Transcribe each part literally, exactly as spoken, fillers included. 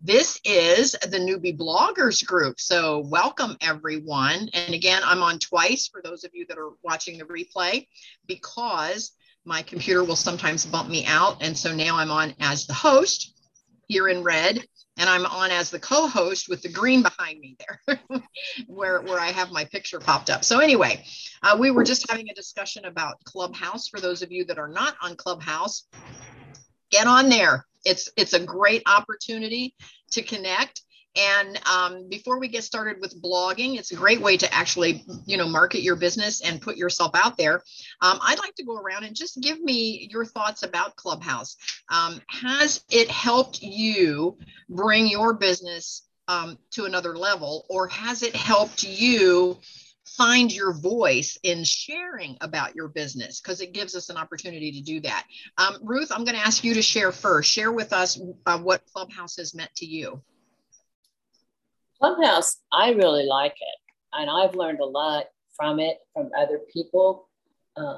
This is the Newbie Bloggers Group. So welcome everyone. And again, I'm on twice for those of you that are watching the replay because my computer will sometimes bump me out. And so now I'm on as the host here in red, and I'm on as the co-host with the green behind me there where, where I have my picture popped up. So anyway, uh, we were just having a discussion about Clubhouse. For those of you that are not on Clubhouse, get on there. It's, it's a great opportunity to connect. And um, before we get started with blogging, it's a great way to actually, you know, market your business and put yourself out there. Um, I'd like to go around and just give me your thoughts about Clubhouse. Um, has it helped you bring your business um, to another level, or has it helped you find your voice in sharing about your business? Because it gives us an opportunity to do that. Um, Ruth, I'm going to ask you to share first. Share with us uh, what Clubhouse has meant to you. Clubhouse, I really like it, and I've learned a lot from it, from other people. Uh,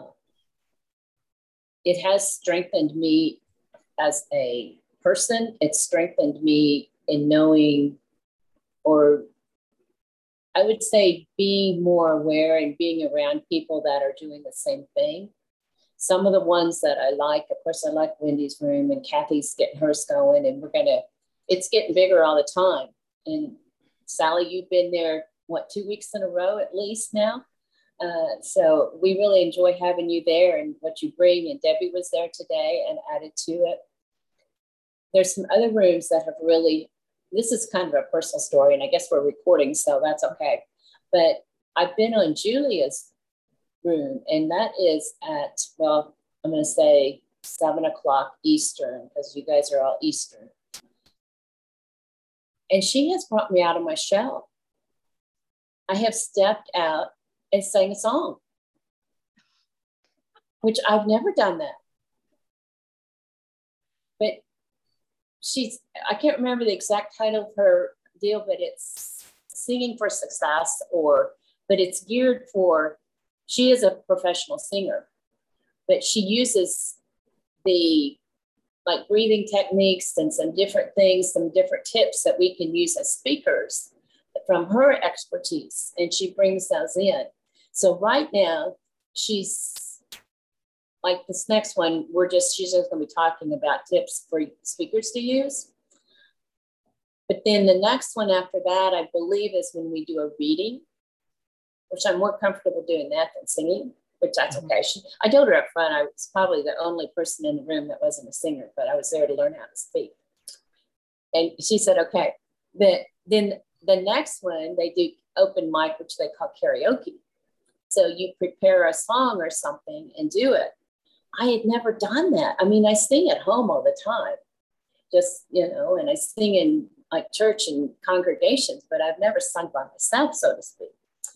it has strengthened me as a person. It's strengthened me in knowing, or I would say being more aware and being around people that are doing the same thing. Some of the ones that I like, of course, I like Wendy's Room, and Kathy's getting hers going, and we're going to, it's getting bigger all the time. And Sally, you've been there, what, two weeks in a row at least now? Uh, so we really enjoy having you there and what you bring. And Debbie was there today and added to it. There's some other rooms that have really, this is kind of a personal story, and I guess we're recording, so that's okay. But I've been on Julia's room, and that is at, well, I'm going to say seven o'clock Eastern, because you guys are all Eastern. And she has brought me out of my shell. I have stepped out and sang a song, which I've never done that. But she's, I can't remember the exact title of her deal, but it's Singing for Success, or, but it's geared for, she is a professional singer, but she uses the like breathing techniques and some different things, some different tips that we can use as speakers from her expertise. And she brings those in. So right now, she's like this next one, we're just, she's just gonna be talking about tips for speakers to use. But then the next one after that, I believe, is when we do a reading, which I'm more comfortable doing that than singing, which that's okay. She, I told her up front, I was probably the only person in the room that wasn't a singer, but I was there to learn how to speak. And she said, okay. The, then the next one, they do open mic, which they call karaoke. So you prepare a song or something and do it. I had never done that. I mean, I sing at home all the time, just, you know, and I sing in like church and congregations, but I've never sung by myself, so to speak.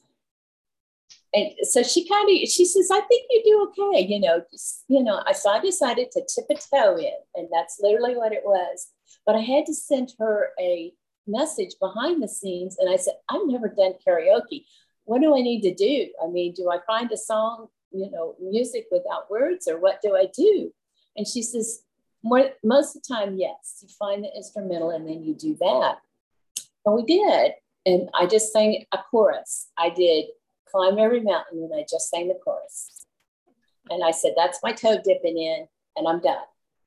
And so she kind of, she says, I think you do okay, you know, just, you know, I, so I decided to tip a toe in, and that's literally what it was. But I had to send her a message behind the scenes. And I said, I've never done karaoke. What do I need to do? I mean, do I find a song, you know, music without words, or what do I do? And she says, more, most of the time, yes, you find the instrumental and then you do that. And we did. And I just sang a chorus. I did Climb Every Mountain, and I just sang the chorus. And I said, that's my toe dipping in, and I'm done.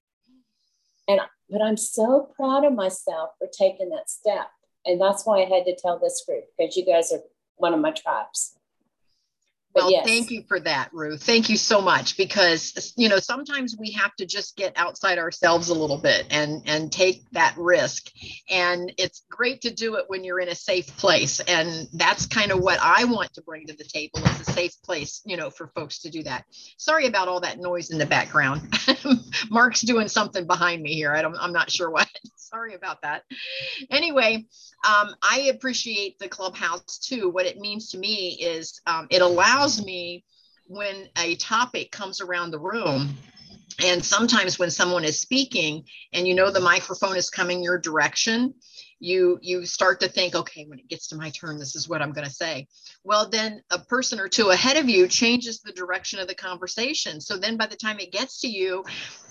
And but I'm so proud of myself for taking that step. And that's why I had to tell this group, because you guys are one of my tribes. But Well, yes. Thank you for that, Ruth. Thank you so much, because, you know, sometimes we have to just get outside ourselves a little bit and, and take that risk. And it's great to do it when you're in a safe place. And that's kind of what I want to bring to the table, is a safe place, you know, for folks to do that. Sorry about all that noise in the background. Mark's doing something behind me here. I don't, I'm not sure what. Sorry about that. Anyway, um, I appreciate the Clubhouse too. What it means to me is um, it allows me, when a topic comes around the room, and sometimes when someone is speaking and you know the microphone is coming your direction, you you start to think, okay, when it gets to my turn, this is what I'm going to say. Well, then a person or two ahead of you changes the direction of the conversation. So then by the time it gets to you,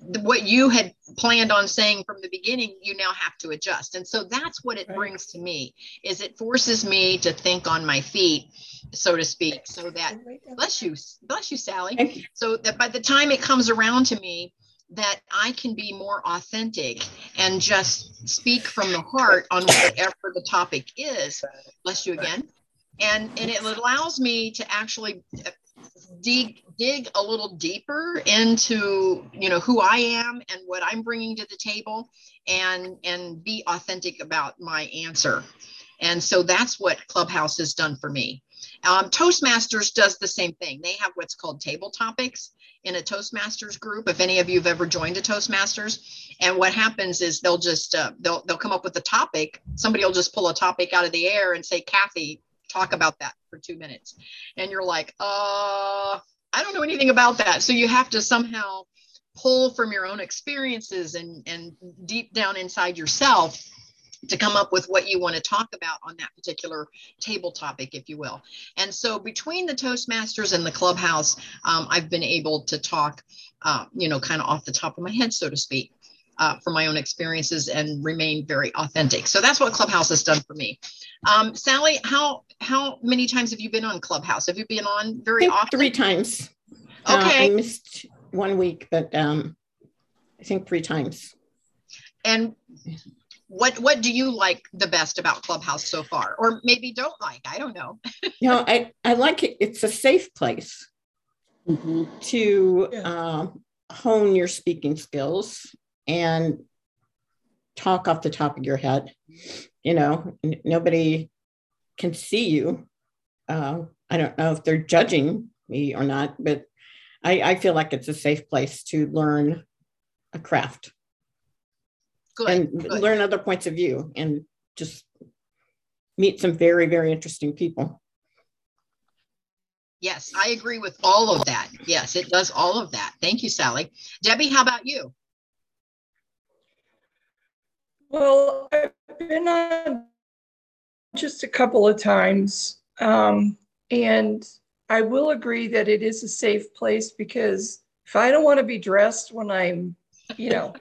the, what you had planned on saying from the beginning, you now have to adjust. And so that's what it right. brings to me, is it forces me to think on my feet, so to speak, so that, bless you, bless you, Sally. You. So that by the time it comes around to me, that I can be more authentic and just speak from the heart on whatever the topic is. Bless you again. And, and it allows me to actually dig, dig a little deeper into, you know, who I am and what I'm bringing to the table, and, and be authentic about my answer. And so that's what Clubhouse has done for me. Um, Toastmasters does the same thing. They have what's called table topics in a Toastmasters group, if any of you have ever joined a Toastmasters. And what happens is they'll just, uh, they'll, they'll come up with a topic. Somebody will just pull a topic out of the air and say, Kathy, talk about that for two minutes. And you're like, uh, I don't know anything about that. So you have to somehow pull from your own experiences and, and deep down inside yourself to come up with what you want to talk about on that particular table topic, if you will. And so between the Toastmasters and the Clubhouse, um, I've been able to talk, uh, you know, kind of off the top of my head, so to speak, uh, from my own experiences and remain very authentic. So that's what Clubhouse has done for me. Um, Sally, how how many times have you been on Clubhouse? Have you been on very often? Three times. Okay. Uh, I missed one week, but um, I think three times. And What what do you like the best about Clubhouse so far? Or maybe don't like, I don't know. You know, I, I like it. It's a safe place mm-hmm. to yeah. uh, hone your speaking skills and talk off the top of your head. You know, n- nobody can see you. Uh, I don't know if they're judging me or not, but I, I feel like it's a safe place to learn a craft. Good, and good. Learn other points of view and just meet some very, very interesting people. Yes, I agree with all of that. Yes, it does all of that. Thank you, Sally. Debbie, how about you? Well, I've been on just a couple of times, um, and I will agree that it is a safe place, because if I don't want to be dressed when I'm, you know,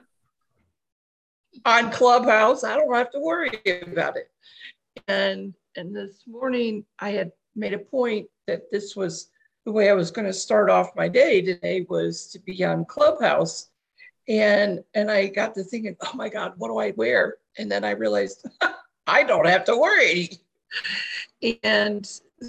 on Clubhouse, I don't have to worry about it. And and this morning I had made a point that this was the way I was going to start off my day today, was to be on Clubhouse. And and I got to thinking, oh my God, what do I wear? And then I realized I don't have to worry. And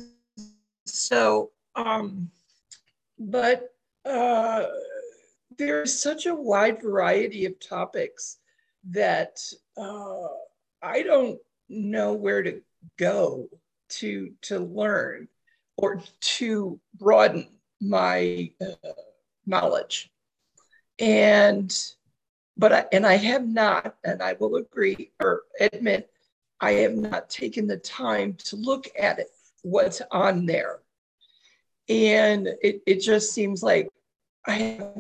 so, um, but uh, there's such a wide variety of topics that uh, I don't know where to go to to learn or to broaden my uh, knowledge. And but I and I have not, and I will agree or admit, I have not taken the time to look at it, what's on there. And it, it just seems like I have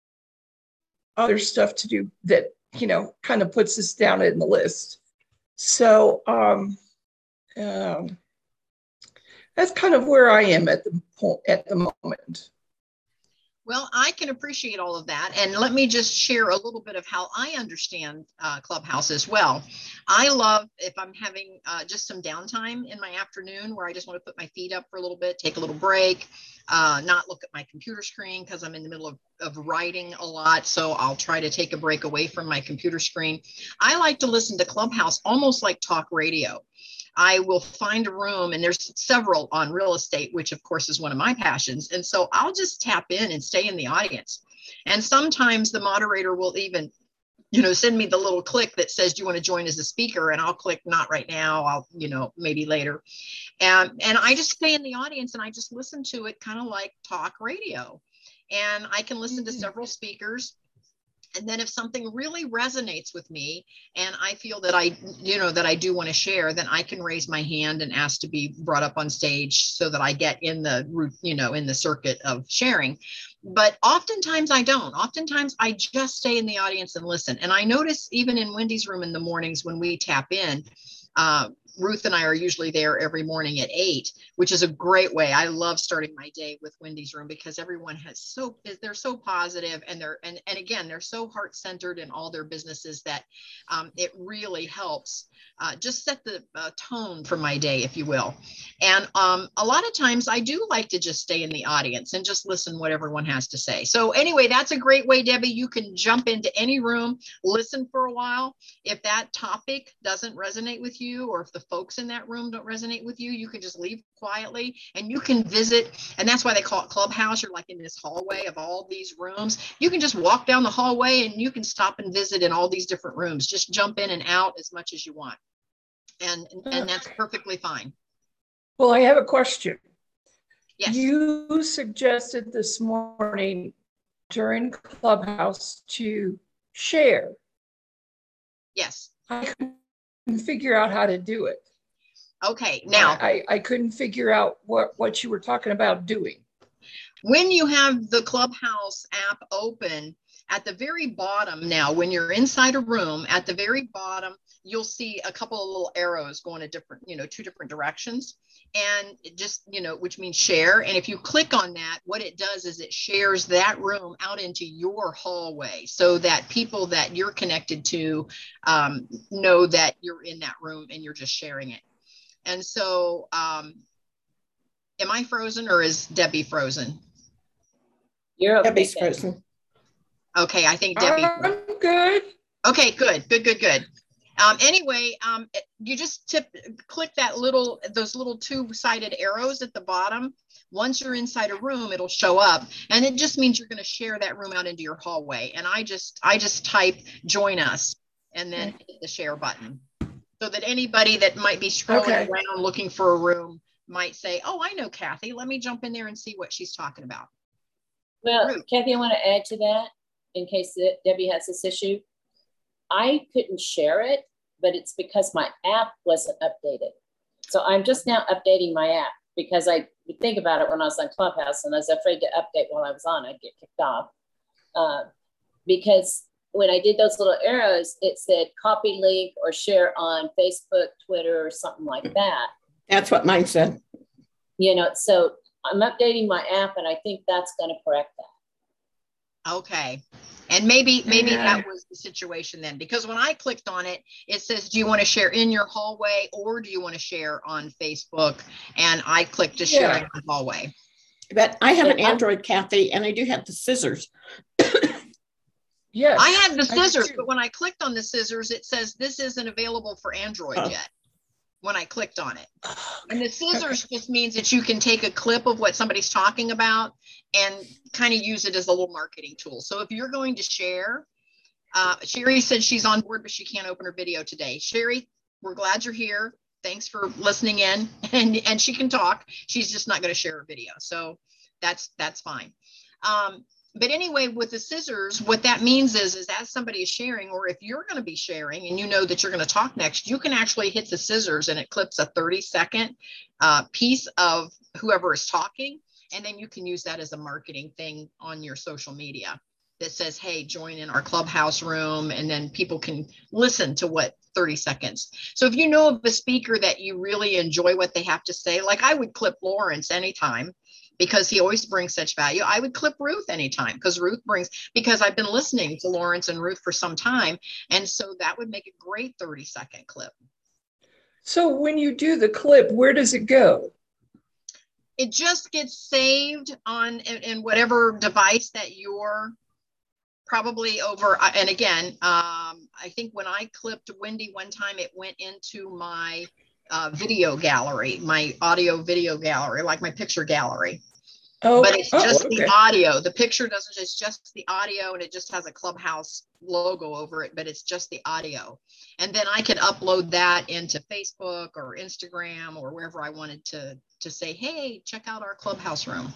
other stuff to do that, you know, kind of puts us down in the list. So um, um, that's kind of where I am at the point at the moment. Well, I can appreciate all of that. And let me just share a little bit of how I understand uh, Clubhouse as well. I love if I'm having uh, just some downtime in my afternoon where I just want to put my feet up for a little bit, take a little break, uh, not look at my computer screen because I'm in the middle of, of writing a lot. So I'll try to take a break away from my computer screen. I like to listen to Clubhouse almost like talk radio. I will find a room, and there's several on real estate, which of course is one of my passions. And so I'll just tap in and stay in the audience. And sometimes the moderator will even, you know, send me the little click that says, do you want to join as a speaker? And I'll click not right now. I'll, you know, maybe later. And, and I just stay in the audience and I just listen to it kind of like talk radio. And I can listen to several speakers. And then if something really resonates with me and I feel that I, you know, that I do want to share, then I can raise my hand and ask to be brought up on stage so that I get in the, you know, in the circuit of sharing. But oftentimes I don't. Oftentimes I just stay in the audience and listen. And I notice even in Wendy's room in the mornings when we tap in, uh, Ruth and I are usually there every morning at eight, which is a great way. I love starting my day with Wendy's room because everyone has so, they're so positive and they're, and, and again, they're so heart-centered in all their businesses that um, it really helps uh, just set the uh, tone for my day, if you will. And um, a lot of times I do like to just stay in the audience and just listen what everyone has to say. So anyway, that's a great way, Debbie. You can jump into any room, listen for a while. If that topic doesn't resonate with you, or if the folks in that room don't resonate with you, you can just leave quietly and you can visit. And that's why they call it Clubhouse. You're like in this hallway of all these rooms. You can just walk down the hallway and you can stop and visit in all these different rooms. Just jump in and out as much as you want. And, and that's perfectly fine. Well, I have a question. Yes. You suggested this morning during Clubhouse to share. Yes. I couldn't figure out how to do it. Okay, now. I, I couldn't figure out what, what you were talking about doing. When you have the Clubhouse app open, at the very bottom now, when you're inside a room, at the very bottom, you'll see a couple of little arrows going to different, you know, two different directions. And it just, you know, which means share. And if you click on that, what it does is it shares that room out into your hallway so that people that you're connected to um, know that you're in that room and you're just sharing it. And so, um, am I frozen or is Debbie frozen? You're okay. Debbie's frozen. Okay, I think Debbie. I'm good. Okay, good, good, good, good. Um, anyway, um, you just tip, click that little, those little two-sided arrows at the bottom. Once you're inside a room, it'll show up, and it just means you're going to share that room out into your hallway. And I just, I just type "join us" and then hit the share button, so that anybody that might be scrolling Okay. around looking for a room might say, "Oh, I know Kathy. Let me jump in there and see what she's talking about." Well, Ruth. Kathy, I want to add to that in case that Debbie has this issue. I couldn't share it, but it's because my app wasn't updated. So I'm just now updating my app because I would think about it when I was on Clubhouse and I was afraid to update while I was on, I'd get kicked off. Uh, because when I did those little arrows, it said copy link or share on Facebook, Twitter, or something like that. That's what mine said. You know, so I'm updating my app and I think that's going to correct that. Okay. And maybe, maybe yeah. that was the situation then, because when I clicked on it, it says, do you want to share in your hallway or do you want to share on Facebook? And I clicked to share yeah. in the hallway. But I have an Android, Kathy, and I do have the scissors. Yes. I have the scissors, but when I clicked on the scissors, it says this isn't available for Android oh. yet. When I clicked on it. And the scissors okay. just means that you can take a clip of what somebody's talking about and kind of use it as a little marketing tool. So if you're going to share, uh, Sherry said she's on board, but she can't open her video today. Sherry, we're glad you're here. Thanks for listening in, and, and she can talk. She's just not going to share her video. So that's, that's fine. Um, But anyway, with the scissors, what that means is, is as somebody is sharing, or if you're going to be sharing and you know that you're going to talk next, you can actually hit the scissors and it clips a thirty second uh, piece of whoever is talking. And then you can use that as a marketing thing on your social media that says, hey, join in our Clubhouse room. And then people can listen to what thirty seconds. So if you know of a speaker that you really enjoy what they have to say, like I would clip Lawrence anytime, because he always brings such value. I would clip Ruth anytime because Ruth brings, because I've been listening to Lawrence and Ruth for some time. And so that would make a great thirty second clip. So when you do the clip, where does it go? It just gets saved on in, in whatever device that you're probably over. And again, um, I think when I clipped Wendy one time, it went into my Uh, video gallery, my audio video gallery, like my picture gallery. Oh, but it's just oh, okay. the audio. The picture doesn't, it's just the audio and it just has a Clubhouse logo over it, but it's just the audio. And then I could upload that into Facebook or Instagram or wherever I wanted to, to say, hey, check out our Clubhouse room.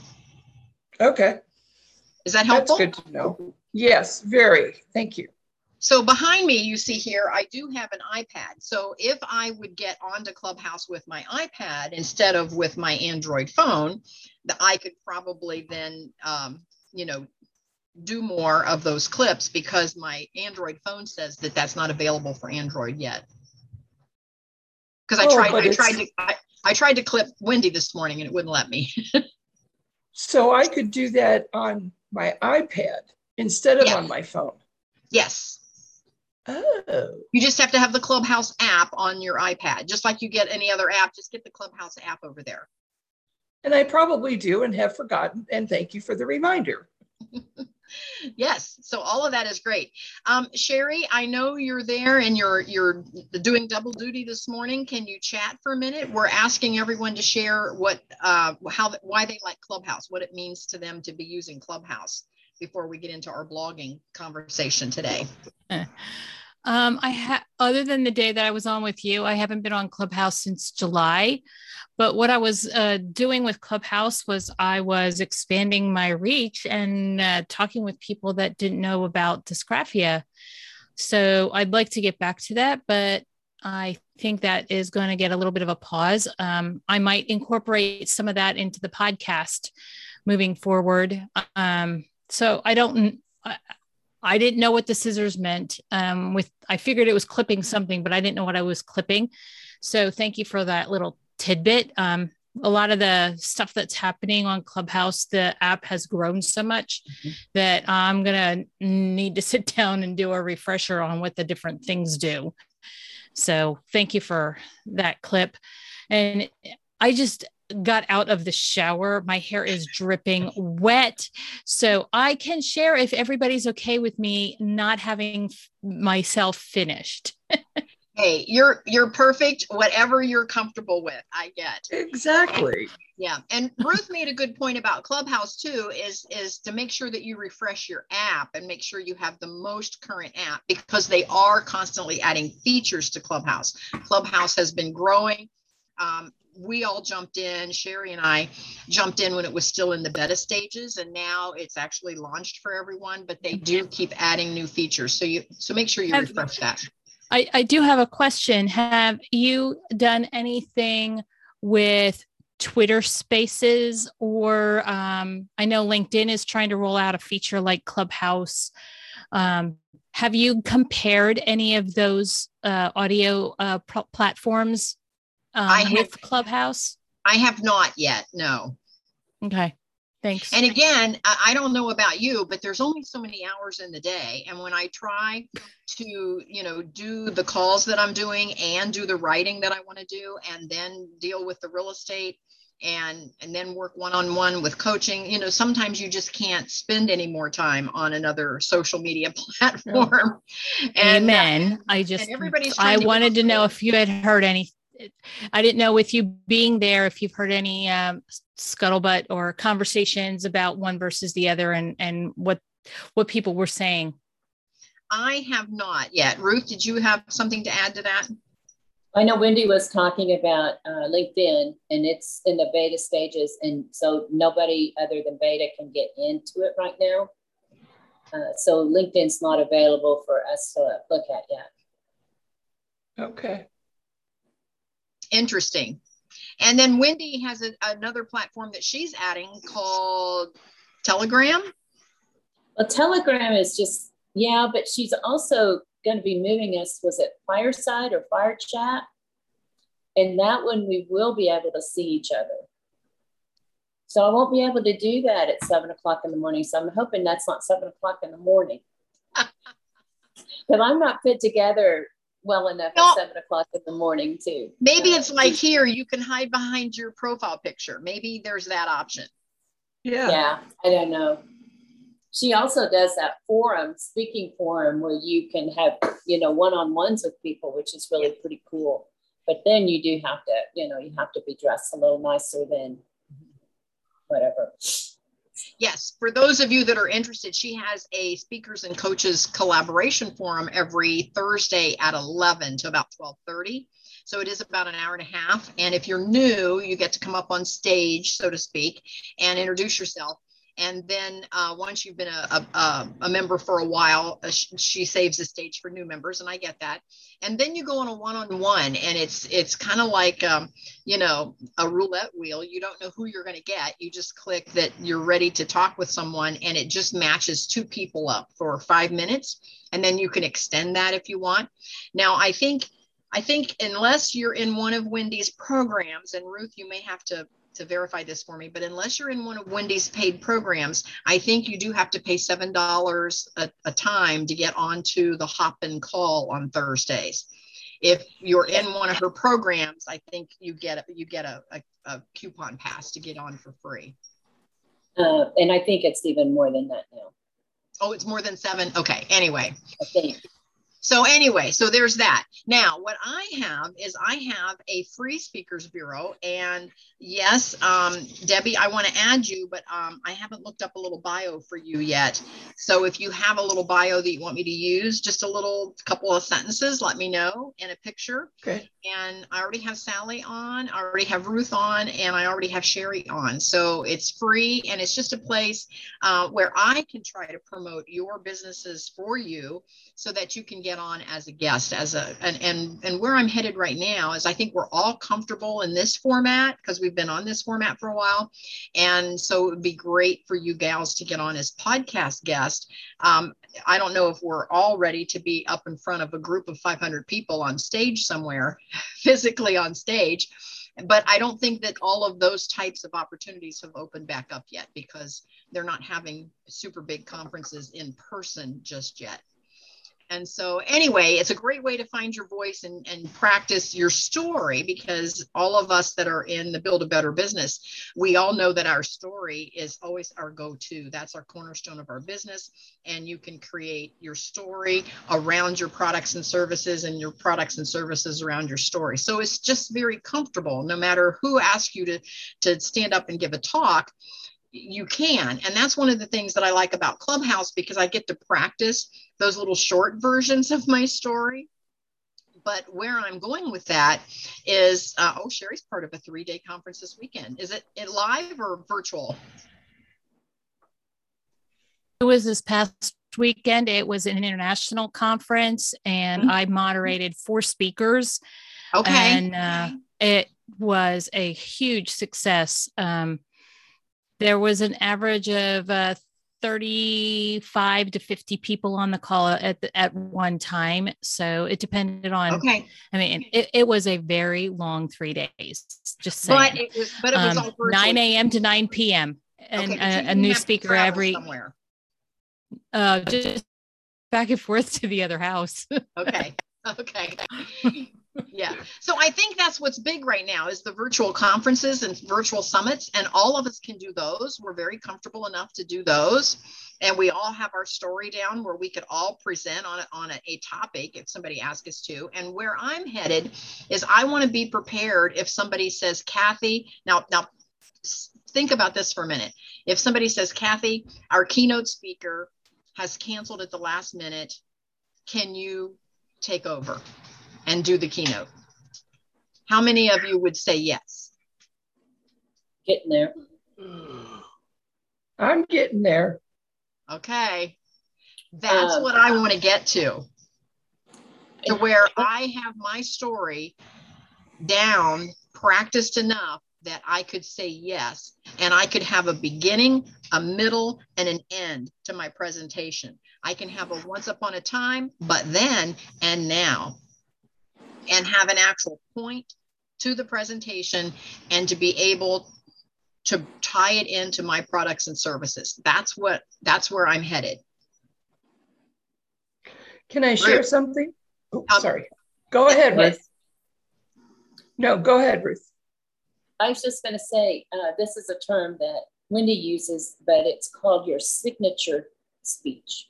Okay. Is that helpful? That's good to know. Yes, very. Thank you. So behind me, you see here, I do have an iPad. So if I would get onto Clubhouse with my iPad instead of with my Android phone, that I could probably then, um, you know, do more of those clips because my Android phone says that that's not available for Android yet. Because I Oh, tried, but I it's- tried to, I, I tried to clip Wendy this morning and it wouldn't let me. So I could do that on my iPad instead of Yeah. on my phone. Yes. Oh, You just have to have the Clubhouse app on your iPad, just like you get any other app. Just get the Clubhouse app over there. and I probably do and have forgotten. And thank you for the reminder. Yes, so all of that is great. Um, Sherry, I know you're there and you're you're doing double duty this morning. Can you chat for a minute? We're asking everyone to share what uh, how why they like Clubhouse, what it means to them to be using Clubhouse before we get into our blogging conversation today. Um, I have, other than the day that I was on with you, I haven't been on Clubhouse since July. But what I was uh, doing with Clubhouse was I was expanding my reach and uh, talking with people that didn't know about dysgraphia. So I'd like to get back to that, but I think that is going to get a little bit of a pause. Um, I might incorporate some of that into the podcast moving forward. Um, so I don't. I, I didn't know what the scissors meant. Um, with I figured it was clipping something, but I didn't know what I was clipping. So thank you for that little tidbit. Um, a lot of the stuff that's happening on Clubhouse, the app has grown so much mm-hmm. that I'm gonna need to sit down and do a refresher on what the different things do. So thank you for that clip. And I just got out of the shower. My hair is dripping wet. So I can share if everybody's okay with me not having myself finished. Hey, you're you're perfect. Whatever you're comfortable with, I get. Exactly. Yeah. And Ruth made a good point about Clubhouse too, is, is to make sure that you refresh your app and make sure you have the most current app, because they are constantly adding features to Clubhouse. Clubhouse has been growing. Um, we all jumped in, Sherry and I jumped in when it was still in the beta stages, and now it's actually launched for everyone, but they do keep adding new features. So you, so make sure you have, refresh that. I, I do have a question. Have you done anything with Twitter Spaces, or um, I know LinkedIn is trying to roll out a feature like Clubhouse. Um, have you compared any of those uh, audio uh, pr- platforms um, I have, with Clubhouse? I have not yet, no. Okay, thanks. And again, I don't know about you, but there's only so many hours in the day. And when I try to, you know, do the calls that I'm doing and do the writing that I want to do, and then deal with the real estate and, and then work one-on-one with coaching, you know, sometimes you just can't spend any more time on another social media platform. And, Amen. Uh, I just, everybody's I to wanted to know if you had heard any. I didn't know with you being there, if you've heard any um, scuttlebutt or conversations about one versus the other, and, and what, what people were saying. I have not yet. Ruth, did you have something to add to that? I know Wendy was talking about uh, LinkedIn, and it's in the beta stages. And so nobody other than beta can get into it right now. Uh, so LinkedIn's not available for us to look at yet. Okay. Interesting. And then Wendy has a, another platform that she's adding called Telegram. Well, Telegram is just, yeah, but she's also going to be moving us, was it Fireside or Fire Chat? And that one we will be able to see each other. So I won't be able to do that at seven o'clock in the morning. So I'm hoping that's not seven o'clock in the morning. Because I'm not put together well enough no. at seven o'clock in the morning too. Maybe uh, it's like here, you can hide behind your profile picture. Maybe there's that option. Yeah. Yeah, I don't know. She also does that forum, speaking forum, where you can have, you know, one-on-ones with people, which is really pretty cool. But then you do have to, you know, you have to be dressed a little nicer than whatever. Yes, for those of you that are interested, she has a speakers and coaches collaboration forum every Thursday at eleven to about twelve thirty. So it is about an hour and a half. And if you're new, you get to come up on stage, so to speak, and introduce yourself. And then uh, once you've been a, a, a member for a while, uh, she, she saves the stage for new members, and I get that. And then you go on a one-on-one, and it's it's kind of like, um, you know, a roulette wheel. You don't know who you're going to get. You just click that you're ready to talk with someone, and it just matches two people up for five minutes. And then you can extend that if you want. Now, I think I think unless you're in one of Wendy's programs, and Ruth, you may have to, to verify this for me, but unless you're in one of Wendy's paid programs, I think you do have to pay seven dollars a, a time to get onto the hop and call on Thursdays. If you're in one of her programs, I think you get a, you get a, a, a coupon pass to get on for free. Uh, and I think it's even more than that now. Oh, it's more than seven. Okay. Anyway. I think. So anyway, so there's that. Now, what I have is I have a free speakers bureau, and yes, um, Debbie, I want to add you, but um, I haven't looked up a little bio for you yet. So if you have a little bio that you want me to use, just a little couple of sentences, let me know, and a picture. Okay. And I already have Sally on, I already have Ruth on, and I already have Sherry on. So it's free, and it's just a place uh, where I can try to promote your businesses for you so that you can get on as a guest, as a and and and where I'm headed right now is I think we're all comfortable in this format because we've been on this format for a while, and so it would be great for you gals to get on as podcast guests. Um, I don't know if we're all ready to be up in front of a group of five hundred people on stage somewhere, physically on stage, but I don't think that all of those types of opportunities have opened back up yet because they're not having super big conferences in person just yet. And so anyway, it's a great way to find your voice and, and practice your story, because all of us that are in the Build a Better Business, we all know that our story is always our go-to. That's our cornerstone of our business. And you can create your story around your products and services, and your products and services around your story. So it's just very comfortable. No matter who asks you to, to stand up and give a talk, you can. And that's one of the things that I like about Clubhouse, because I get to practice those little short versions of my story. But where I'm going with that is, uh, oh, Sherry's part of a three-day conference this weekend. Is it, it live or virtual? It was this past weekend. It was an international conference, and mm-hmm. I moderated four speakers. Okay. And uh, it was a huge success. Um, There was an average of uh, thirty-five to fifty people on the call at the, at one time. So it depended on, okay. I mean, it, it was a very long three days, just saying. But it was, but it was um, all virtual. nine a.m. to nine p.m. And okay, a, a new speaker every, somewhere. uh, just back and forth to the other house. Okay. Okay. Yeah. So I think that's what's big right now is the virtual conferences and virtual summits, and all of us can do those. We're very comfortable enough to do those. And we all have our story down where we could all present on, a, on a, a topic if somebody asks us to. And where I'm headed is I want to be prepared if somebody says, Kathy, now, now think about this for a minute. If somebody says, Kathy, our keynote speaker has canceled at the last minute, can you take over and do the keynote? How many of you would say yes? Getting there. I'm getting there. Okay. That's Um, what I want to get to. To where I have my story down, practiced enough that I could say yes, and I could have a beginning, a middle, and an end to my presentation. I can have a once upon a time, but then, and now, and have an actual point to the presentation, and to be able to tie it into my products and services. That's what, that's where I'm headed. Can I share Ruth. something? Oh, Um, sorry. Go ahead, yes. Ruth. No, go ahead, Ruth. I was just going to say, uh, this is a term that Wendy uses, but it's called your signature speech.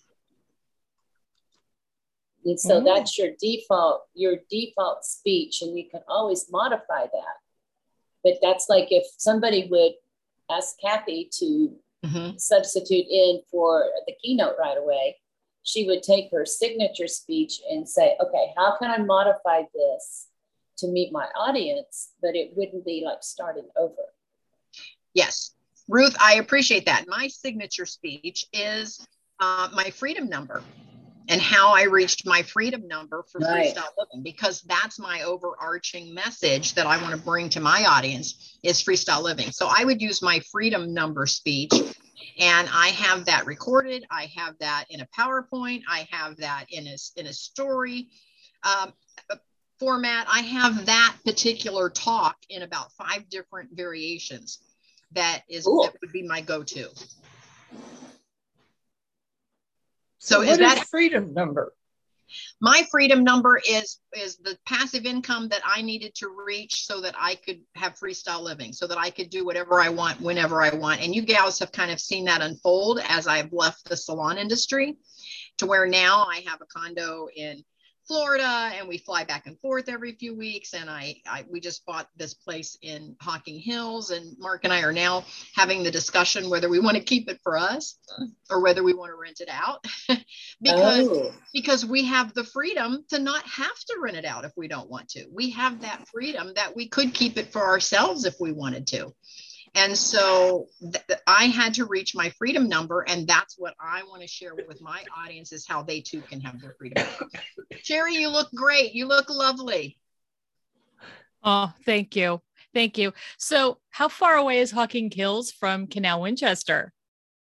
And so Mm. that's your default, your default speech, and you can always modify that. But that's like if somebody would ask Kathy to Mm-hmm. substitute in for the keynote right away, she would take her signature speech and say, okay, how can I modify this to meet my audience, but it wouldn't be like starting over? Yes, Ruth, I appreciate that. My signature speech is uh, my freedom number, and how I reached my freedom number for Right. Freestyle Living, because that's my overarching message that I want to bring to my audience is Freestyle Living. So I would use my freedom number speech, and I have that recorded. I have that in a PowerPoint. I have that in a, in a story. Um, format. I have that particular talk in about five different variations. That is, cool. That would be my go-to. So, so is what that is freedom number? My freedom number is is the passive income that I needed to reach so that I could have freestyle living, so that I could do whatever I want, whenever I want. And you gals have kind of seen that unfold as I've left the salon industry, to where now I have a condo in Florida and we fly back and forth every few weeks. And I, I we just bought this place in Hocking Hills, and Mark and I are now having the discussion whether we want to keep it for us or whether we want to rent it out because, oh. because we have the freedom to not have to rent it out if we don't want to. We have that freedom that we could keep it for ourselves if we wanted to. And so th- I had to reach my freedom number, and that's what I want to share with my audience, is how they too can have their freedom. Sherry, you look great. You look lovely. Oh, thank you. Thank you. So how far away is Hocking Hills from Canal Winchester?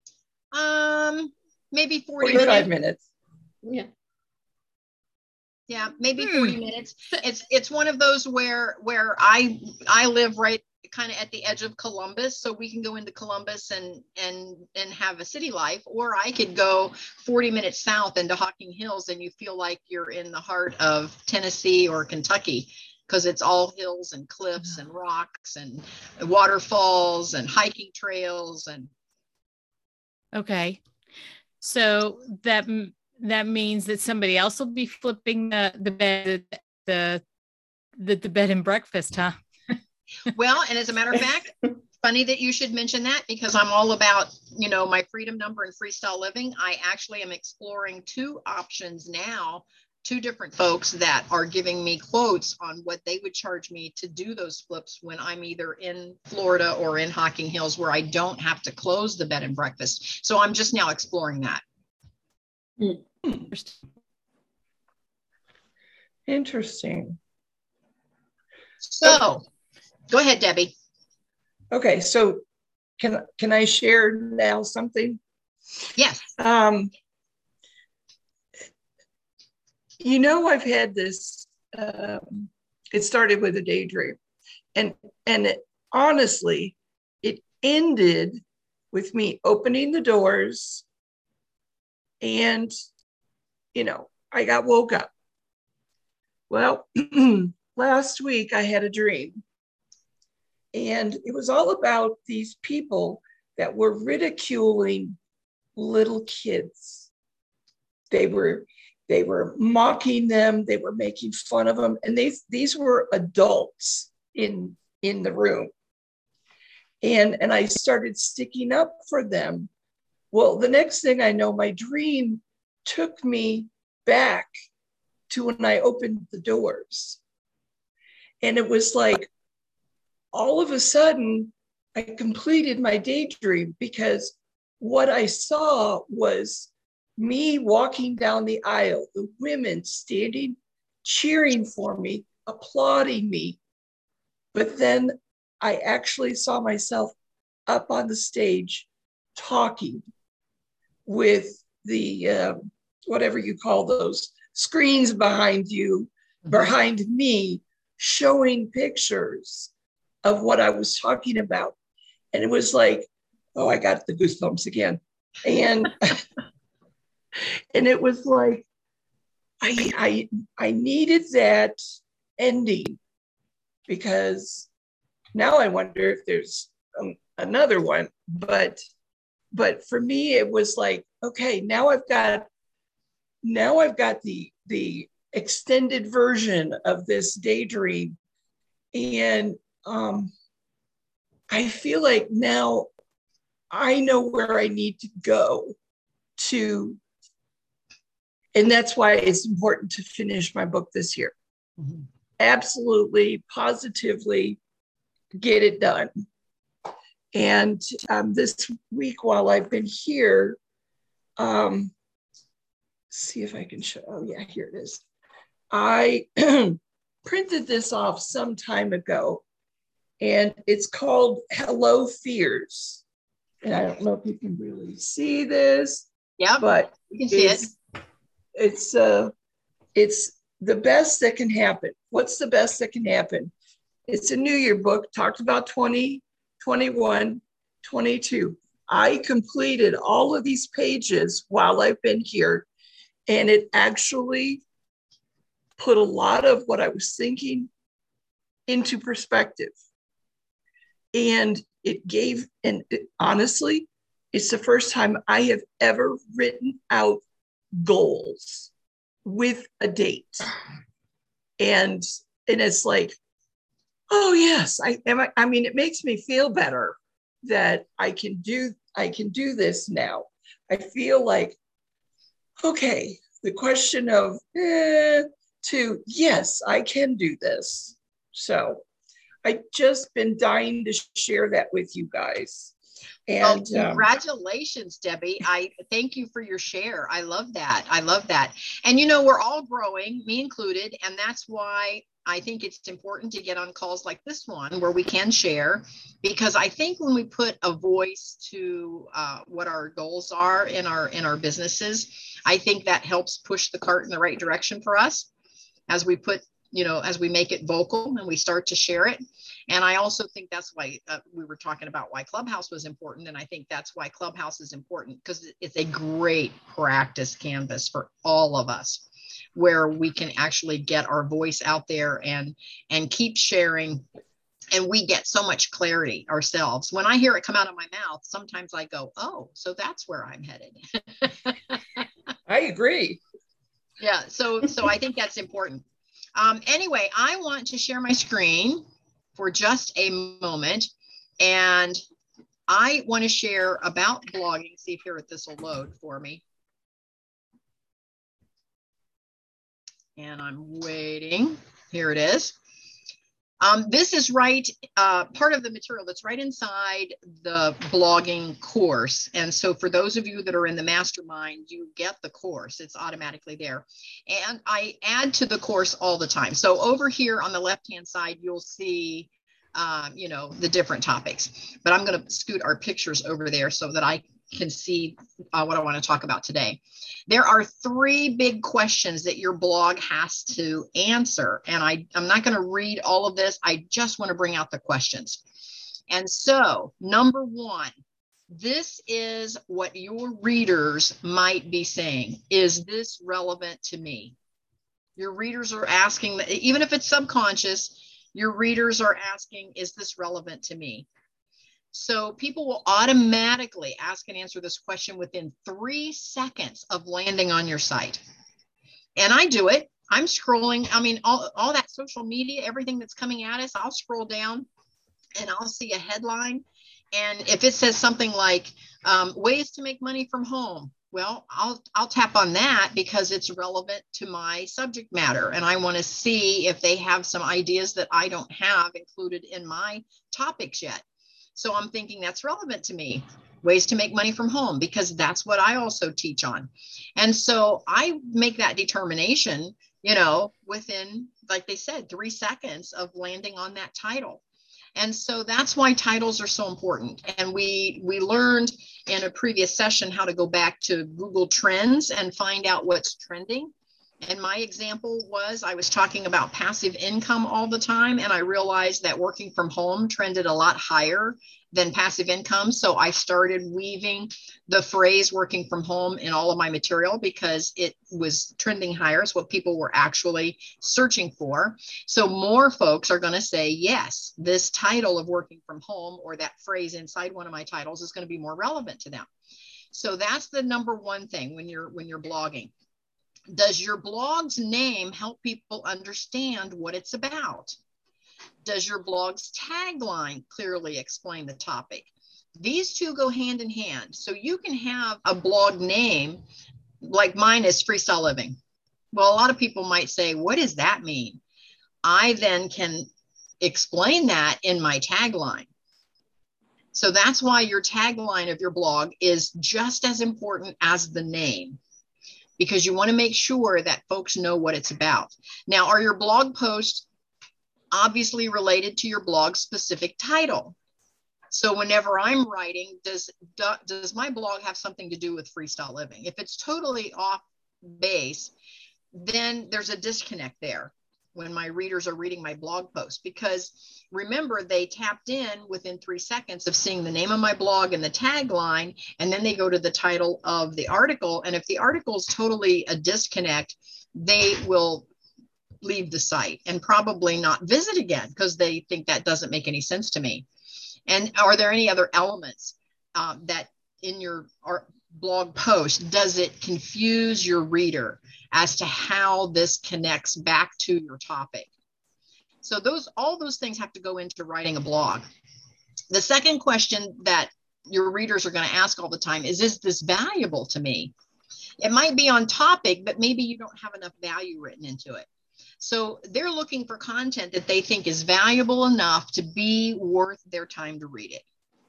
Um, maybe forty forty-five minutes. minutes. Yeah. Yeah, maybe hmm. forty minutes. It's it's one of those where where I I live right kind of at the edge of Columbus, so we can go into Columbus and and and have a city life, or I could go forty minutes south into Hocking Hills and you feel like you're in the heart of Tennessee or Kentucky, because it's all hills and cliffs and rocks and waterfalls and hiking trails. And okay, so that that means that somebody else will be flipping the the bed the the, the bed and breakfast, huh? Well, and as a matter of fact, funny that you should mention that, because I'm all about, you know, my freedom number and freestyle living. I actually am exploring two options now, two different folks that are giving me quotes on what they would charge me to do those flips when I'm either in Florida or in Hocking Hills, where I don't have to close the bed and breakfast. So I'm just now exploring that. Interesting. So go ahead, Debbie. Okay, so can can I share now something? Yes. Um, you know, I've had this. Um, it started with a daydream, and and it, honestly, it ended with me opening the doors, and you know, I got woke up. Well, last week I had a dream. And it was all about these people that were ridiculing little kids. They were, they were mocking them. They were making fun of them. And they, these were adults in, in the room. And, and I started sticking up for them. Well, the next thing I know, my dream took me back to when I opened the doors. And it was like, all of a sudden, I completed my daydream, because what I saw was me walking down the aisle, the women standing, cheering for me, applauding me. But then I actually saw myself up on the stage talking with the, uh, whatever you call those, screens behind you, mm-hmm. behind me, showing pictures of what I was talking about. And it was like, oh, I got the goosebumps again. And, and it was like, I, I, I needed that ending, because now I wonder if there's um, another one, but, but for me, it was like, okay, now I've got, now I've got the, the extended version of this daydream. And Um, I feel like now I know where I need to go to, and that's why it's important to finish my book this year. Mm-hmm. Absolutely, positively get it done. And um, this week while I've been here, um, see if I can show, oh yeah, here it is. I printed this off some time ago, and it's called Hello Fears. And I don't know if you can really see this. Yeah, but you can see it's, it. It's uh, it's the best that can happen. What's the best that can happen? It's a New Year book, talked about twenty, twenty-one, twenty-two. I completed all of these pages while I've been here, and it actually put a lot of what I was thinking into perspective. And it gave, and it, honestly, it's the first time I have ever written out goals with a date. And, and it's like, oh yes, I am. I mean, it makes me feel better that I can do, I can do this now. I feel like, okay, the question of eh, to yes, I can do this. So I just been dying to share that with you guys. And well, congratulations, um, Debbie. I thank you for your share. I love that. I love that. And, you know, we're all growing, me included. And that's why I think it's important to get on calls like this one where we can share, because I think when we put a voice to uh, what our goals are in our in our businesses, I think that helps push the cart in the right direction for us as we put, you know, as we make it vocal and we start to share it. And I also think that's why uh, we were talking about why Clubhouse was important. And I think that's why Clubhouse is important, because it's a great practice canvas for all of us, where we can actually get our voice out there and, and keep sharing. And we get so much clarity ourselves. When I hear it come out of my mouth, sometimes I go, oh, so that's where I'm headed. I agree. Yeah, so, so I think that's important. Um, anyway, I want to share my screen for just a moment. And I want to share about blogging. See if here this will load for me. And I'm waiting. Here it is. Um, this is right, uh, part of the material that's right inside the blogging course. And so for those of you that are in the mastermind, you get the course, it's automatically there. And I add to the course all the time. So over here on the left-hand side, you'll see, um, you know, the different topics, but I'm going to scoot our pictures over there so that I can see uh, what I want to talk about today. There are three big questions that your blog has to answer. And I, I'm not going to read all of this. I just want to bring out the questions. And so, number one, this is what your readers might be saying. Is this relevant to me? Your readers are asking, even if it's subconscious, your readers are asking, is this relevant to me? So people will automatically ask and answer this question within three seconds of landing on your site. And I do it. I'm scrolling. I mean, all, all that social media, everything that's coming at us, I'll scroll down and I'll see a headline. And if it says something like um, ways to make money from home, well, I'll, I'll tap on that because it's relevant to my subject matter. And I want to see if they have some ideas that I don't have included in my topics yet. So I'm thinking that's relevant to me, ways to make money from home, because that's what I also teach on. And so I make that determination, you know, within, like they said, three seconds of landing on that title. And so that's why titles are so important. And we, we learned in a previous session how to go back to Google Trends and find out what's trending. And my example was I was talking about passive income all the time, and I realized that working from home trended a lot higher than passive income. So I started weaving the phrase working from home in all of my material because it was trending higher. It's what people were actually searching for. So more folks are going to say, yes, this title of working from home or that phrase inside one of my titles is going to be more relevant to them. So that's the number one thing when you're when you're blogging. Does your blog's name help people understand what it's about? Does your blog's tagline clearly explain the topic? These two go hand in hand. So you can have a blog name like mine is Freestyle Living. Well, a lot of people might say, what does that mean? I then can explain that in my tagline. So that's why your tagline of your blog is just as important as the name, because you want to make sure that folks know what it's about. Now, are your blog posts obviously related to your blog's specific title? So whenever I'm writing, does, does my blog have something to do with freestyle living? If it's totally off base, then there's a disconnect there when my readers are reading my blog post, because remember, they tapped in within three seconds of seeing the name of my blog and the tagline, and then they go to the title of the article. And if the article is totally a disconnect, they will leave the site and probably not visit again because they think that doesn't make any sense to me. And are there any other elements uh, that in your art blog post, does it confuse your reader as to how this connects back to your topic? So those, all those things have to go into writing a blog. The second question that your readers are going to ask all the time is, is this valuable to me? It might be on topic, but maybe you don't have enough value written into it. So they're looking for content that they think is valuable enough to be worth their time to read it.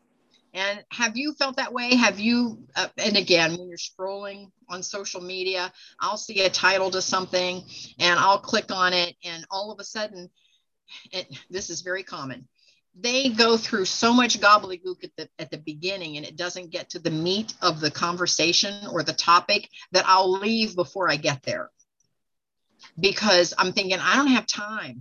And have you felt that way? Have you, uh, and again, when you're scrolling on social media, I'll see a title to something and I'll click on it, and all of a sudden, it, this is very common, they go through so much gobbledygook at the, at the beginning, and it doesn't get to the meat of the conversation or the topic, that I'll leave before I get there. Because I'm thinking, I don't have time.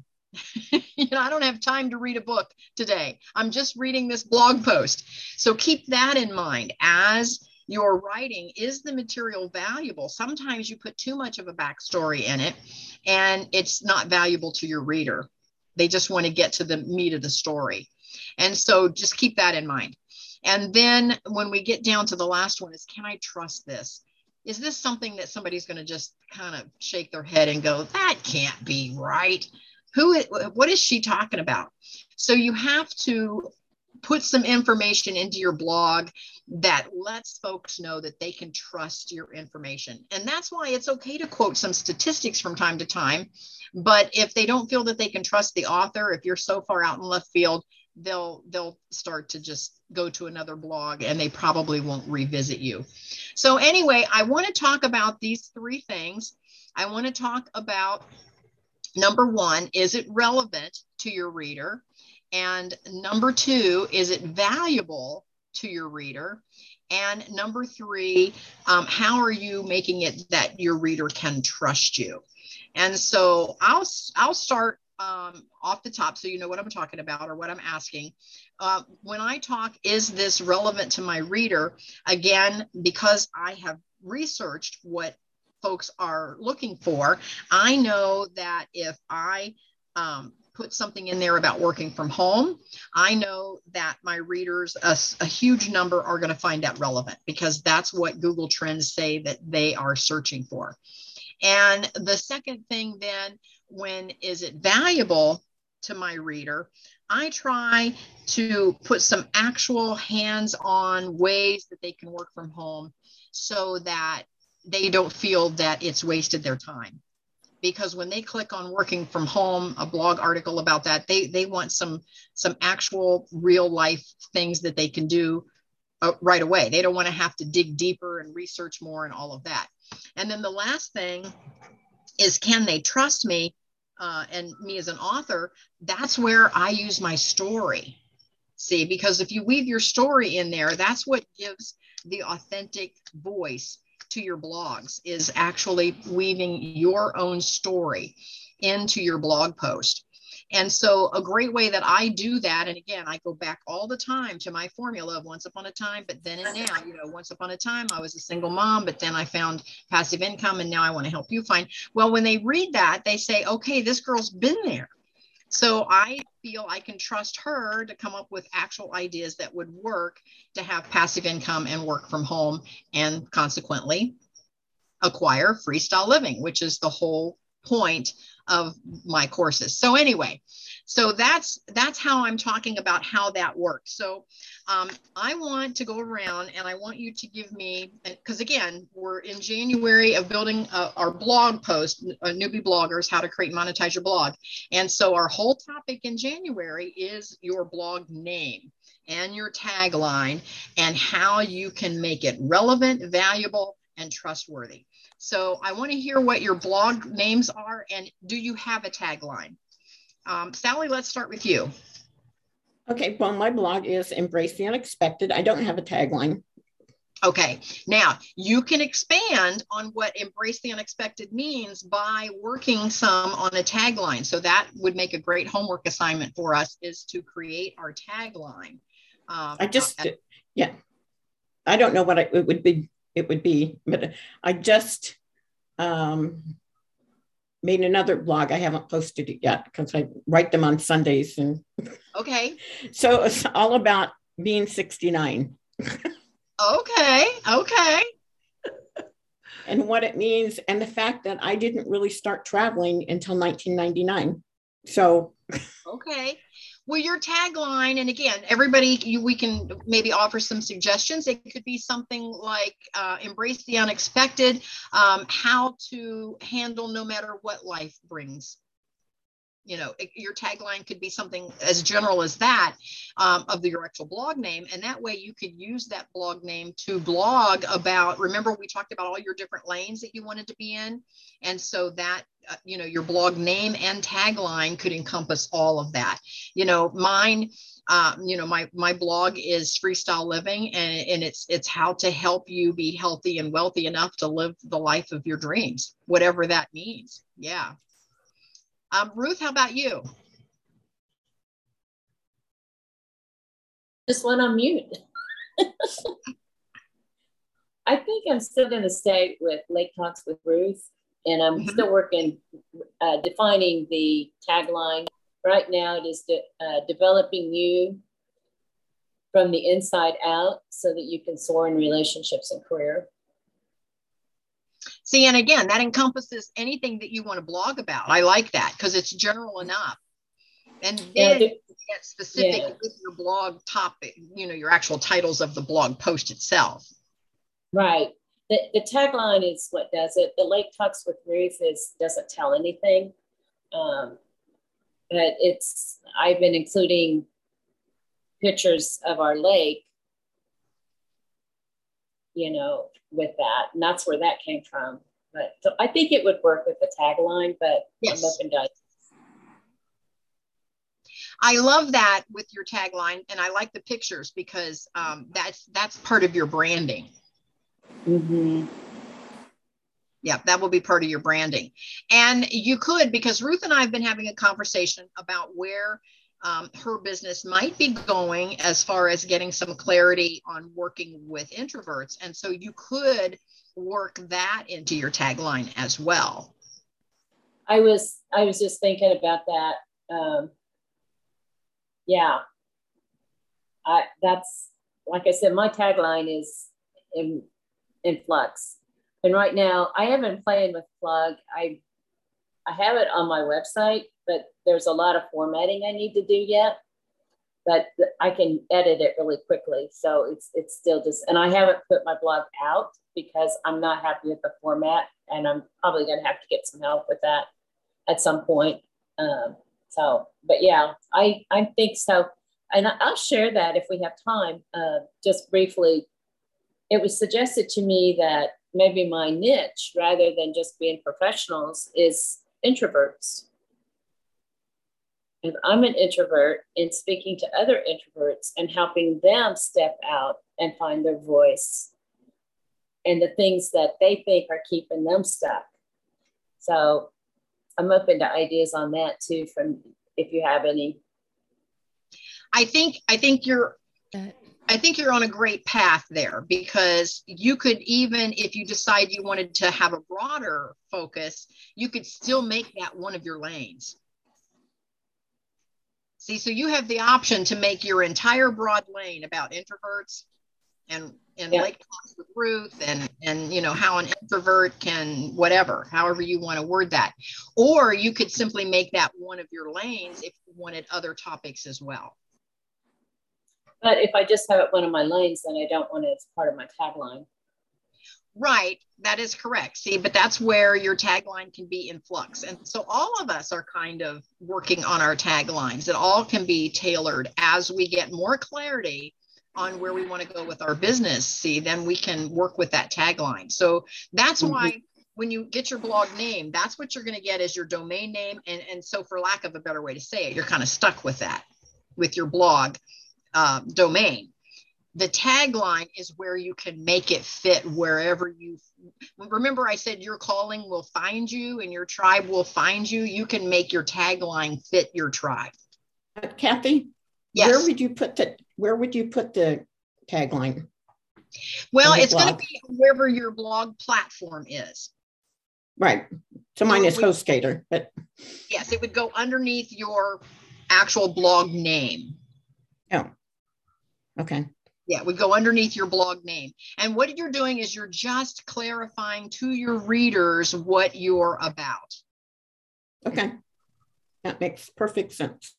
you know, I don't have time to read a book today. I'm just reading this blog post. So keep that in mind as you're writing. Is the material valuable? Sometimes you put too much of a backstory in it and it's not valuable to your reader. They just want to get to the meat of the story. And so just keep that in mind. And then when we get down to the last one is, can I trust this? Is this something that somebody's going to just kind of shake their head and go, that can't be right? Who, what is she talking about? So you have to put some information into your blog that lets folks know that they can trust your information. And that's why it's okay to quote some statistics from time to time. But if they don't feel that they can trust the author, if you're so far out in left field, they'll they'll start to just go to another blog and they probably won't revisit you. So anyway, I want to talk about these three things. I want to talk about, number one, is it relevant to your reader? And number two, is it valuable to your reader? And number three, um, how are you making it that your reader can trust you? And so I'll I'll start um, off the top so you know what I'm talking about or what I'm asking. Uh, when I talk, is this relevant to my reader? Again, because I have researched what folks are looking for, I know that if I um, put something in there about working from home, I know that my readers, a, a huge number, are going to find that relevant because that's what Google Trends say that they are searching for. And the second thing then, when is it valuable to my reader? I try to put some actual hands-on ways that they can work from home so that they don't feel that it's wasted their time. Because when they click on working from home, a blog article about that, they, they want some, some actual real life things that they can do uh, right away. They don't want to have to dig deeper and research more and all of that. And then the last thing is, can they trust me uh, and me as an author? That's where I use my story. See, because if you weave your story in there, that's what gives the authentic voice to your blogs, is actually weaving your own story into your blog post. And so a great way that I do that, and again, I go back all the time to my formula of once upon a time, but then and now, you know, once upon a time, I was a single mom, but then I found passive income, and now I want to help you find. Well, when they read that, they say, okay, this girl's been there. So I feel I can trust her to come up with actual ideas that would work to have passive income and work from home, and consequently acquire freestyle living, which is the whole point of my courses. So anyway, so that's that's how I'm talking about how that works. So um, I want to go around and I want you to give me, because again, we're in January of building uh, our blog post, uh, Newbie Bloggers, how to create and monetize your blog. And so our whole topic in January is your blog name and your tagline and how you can make it relevant, valuable, and trustworthy. So I want to hear what your blog names are, and do you have a tagline? Um, Sally, let's start with you. Okay, well, my blog is Embrace the Unexpected. I don't have a tagline. Okay, now you can expand on what embrace the unexpected means by working some on a tagline. So that would make a great homework assignment for us, is to create our tagline. Um, I just, uh, yeah, I don't know what I, it would be, it would be, but I just um, made another blog. I haven't posted it yet because I write them on Sundays. And okay. So it's all about being sixty-nine. Okay, okay. And what it means, and the fact that I didn't really start traveling until nineteen ninety-nine. So, okay. Well, your tagline, and again, everybody, you, we can maybe offer some suggestions. It could be something like uh, embrace the unexpected, um, how to handle no matter what life brings. You know, it, your tagline could be something as general as that, um, of the, your actual blog name. And that way you could use that blog name to blog about, remember we talked about all your different lanes that you wanted to be in. And so that, uh, you know, your blog name and tagline could encompass all of that. You know, mine, uh, you know, my, my blog is Freestyle Living, and, and it's, it's how to help you be healthy and wealthy enough to live the life of your dreams, whatever that means. Yeah. Um, Ruth, how about you? Just went on mute. I think I'm still going to stay with Lake Talks with Ruth, and I'm mm-hmm. still working, uh, defining the tagline. Right now, it is de- uh, developing you from the inside out so that you can soar in relationships and career. See, and again, that encompasses anything that you want to blog about. I like that because it's general enough. And then yeah, you get specific yeah. with your blog topic, you know, your actual titles of the blog post itself. Right. The, the tagline is what does it. The Lake Talks with Ruth is doesn't tell anything. Um, but it's, I've been including pictures of our lake, you know, with that. And that's where that came from. But so I think it would work with the tagline, but yes. I'm open to. I love that with your tagline, and I like the pictures because um, that's that's part of your branding. Mm-hmm. Yeah, that will be part of your branding. And you could, because Ruth and I have been having a conversation about where um, her business might be going as far as getting some clarity on working with introverts. And so you could work that into your tagline as well. I was, I was just thinking about that. Um, yeah, I, that's, like I said, my tagline is in, in flux. And right now I have been playing with Plug. I, I have it on my website, but there's a lot of formatting I need to do yet, but I can edit it really quickly. So it's, it's still just, and I haven't put my blog out because I'm not happy with the format, and I'm probably going to have to get some help with that at some point. Um, so, but yeah, I, I think so. And I'll share that if we have time, uh, just briefly. It was suggested to me that maybe my niche, rather than just being professionals, is introverts. And I'm an introvert, and speaking to other introverts and helping them step out and find their voice and the things that they think are keeping them stuck. So I'm open to ideas on that too, from if you have any. I think, I think you're, I think you're on a great path there, because you could, even if you decide you wanted to have a broader focus, you could still make that one of your lanes. See, so you have the option to make your entire broad lane about introverts and, and yeah. Lake Talks with Ruth, and, and, you know, how an introvert can, whatever, however you want to word that. Or you could simply make that one of your lanes if you wanted other topics as well. But if I just have it one of my lanes, then I don't want it as part of my tagline. Right, that is correct. See, but that's where your tagline can be in flux. And so all of us are kind of working on our taglines. It all can be tailored as we get more clarity on where we want to go with our business. See, then we can work with that tagline. So that's mm-hmm. why when you get your blog name, that's what you're going to get as your domain name. And, and so for lack of a better way to say it, you're kind of stuck with that, with your blog uh, domain. The tagline is where you can make it fit wherever you, remember I said your calling will find you and your tribe will find you. You can make your tagline fit your tribe. Uh, Kathy, yes. Where would you put the, where would you put the tagline? Well, it's going to be wherever your blog platform is. Right. So mine is HostGator, but yes, it would go underneath your actual blog name. Oh, okay. Yeah, we go underneath your blog name. And what you're doing is you're just clarifying to your readers what you're about. Okay. That makes perfect sense.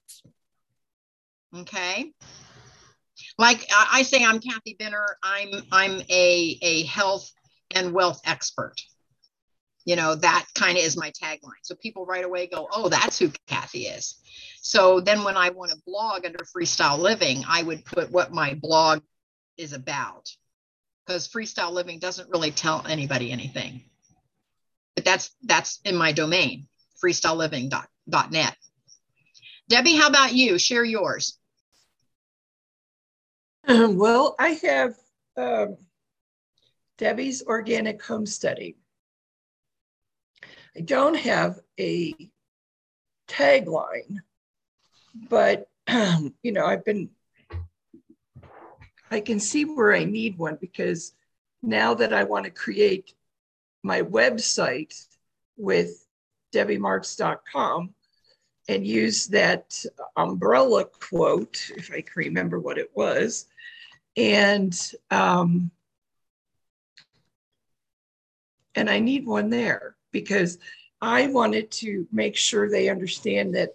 Okay. Like I say, I'm Kathy Benner. I'm I'm a, a health and wealth expert. You know, that kind of is my tagline. So people right away go, oh, that's who Kathy is. So then when I want to blog under Freestyle Living, I would put what my blog is about, because Freestyle Living doesn't really tell anybody anything. But that's that's in my domain, freestyle living dot net. Debbie, how about you? Share yours. Um, well, I have um, Debbie's Organic Homesteading. I don't have a tagline, but um, you know, I've been, I can see where I need one, because now that I want to create my website with debbie marks dot com and use that umbrella quote, if I can remember what it was, and um, and I need one there, because I wanted to make sure they understand that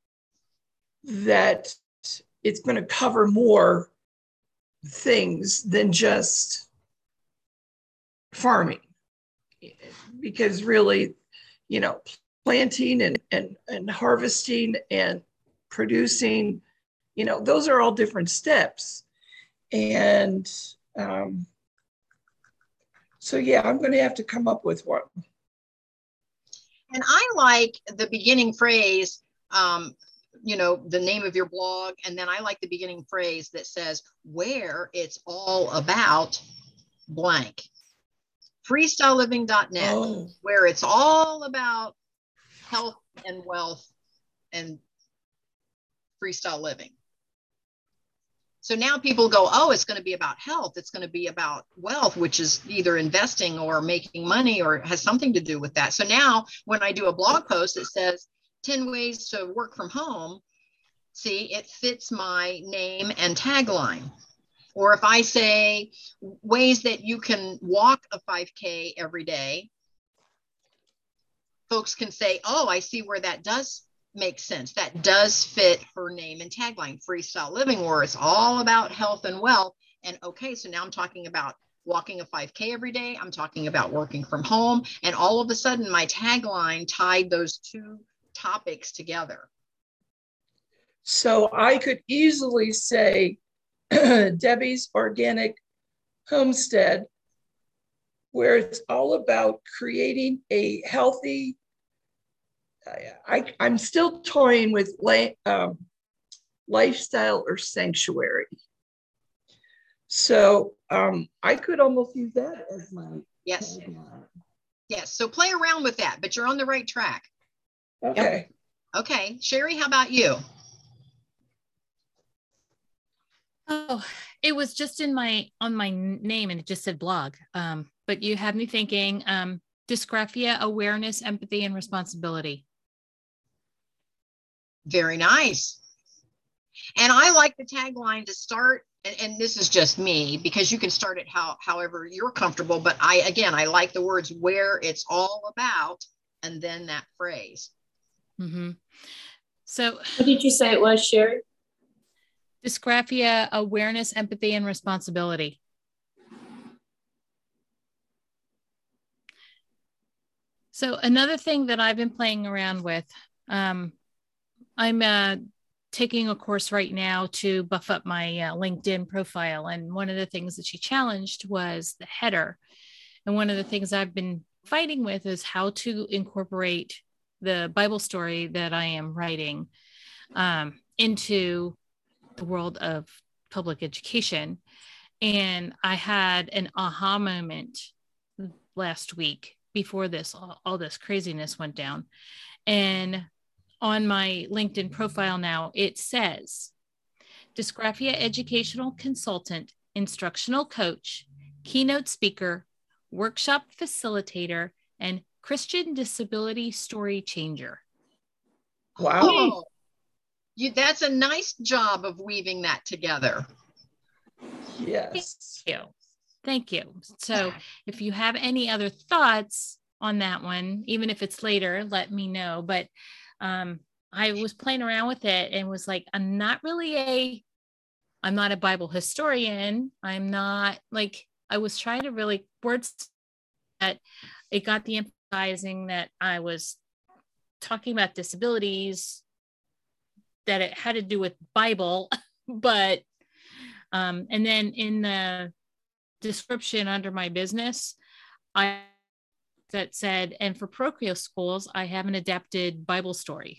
that it's going to cover more things than just farming, because really, you know, planting and and and harvesting and producing, you know, those are all different steps. And um, so yeah, I'm going to have to come up with one. And I like the beginning phrase, um, you know, the name of your blog. And then I like the beginning phrase that says, where it's all about blank. freestyle living dot net, oh. Where it's all about health and wealth and freestyle living. So now people go, oh, it's going to be about health. It's going to be about wealth, which is either investing or making money or has something to do with that. So now when I do a blog post that says ten ways to work from home, see, it fits my name and tagline. Or if I say ways that you can walk a five K every day, folks can say, oh, I see where that does make sense. That does fit her name and tagline, Freestyle Living, where it's all about health and wealth. And okay, so now I'm talking about walking a five K every day. I'm talking about working from home. And all of a sudden my tagline tied those two topics together. So I could easily say Debbie's Organic Homestead, where it's all about creating a healthy, I, I'm still toying with um, lifestyle or sanctuary. So um, I could almost use that as my yes. Tagline. Yes. So play around with that, but you're on the right track. Okay. Yep. Okay. Sherry, how about you? Oh, it was just in my, on my name and it just said blog. Um, but you had me thinking, um, dysgraphia, awareness, empathy, and responsibility. Very nice. And I like the tagline to start, and, and this is just me, because you can start it how, however you're comfortable. But I, again, I like the words where it's all about, and then that phrase. Mm-hmm. So what did you say it was, Sherry? Dysgraphia, awareness, empathy, and responsibility. So another thing that I've been playing around with, um, I'm uh, taking a course right now to buff up my uh, LinkedIn profile. And one of the things that she challenged was the header. And one of the things I've been fighting with is how to incorporate the Bible story that I am writing um, into the world of public education. And I had an aha moment last week before this, all, all this craziness went down. And on my LinkedIn profile now, it says, Dysgraphia educational consultant, instructional coach, keynote speaker, workshop facilitator, and Christian disability story changer. Wow. Oh, you, that's a nice job of weaving that together. Yes. Thank you. Thank you. So if you have any other thoughts on that one, even if it's later, let me know. But um, I was playing around with it and was like, I'm not really a, I'm not a Bible historian. I'm not like, I was trying to really words that it got the emphasizing that I was talking about disabilities, that it had to do with Bible, but, um, and then in the description under my business, I that said, and for parochial schools, I have an adapted Bible story.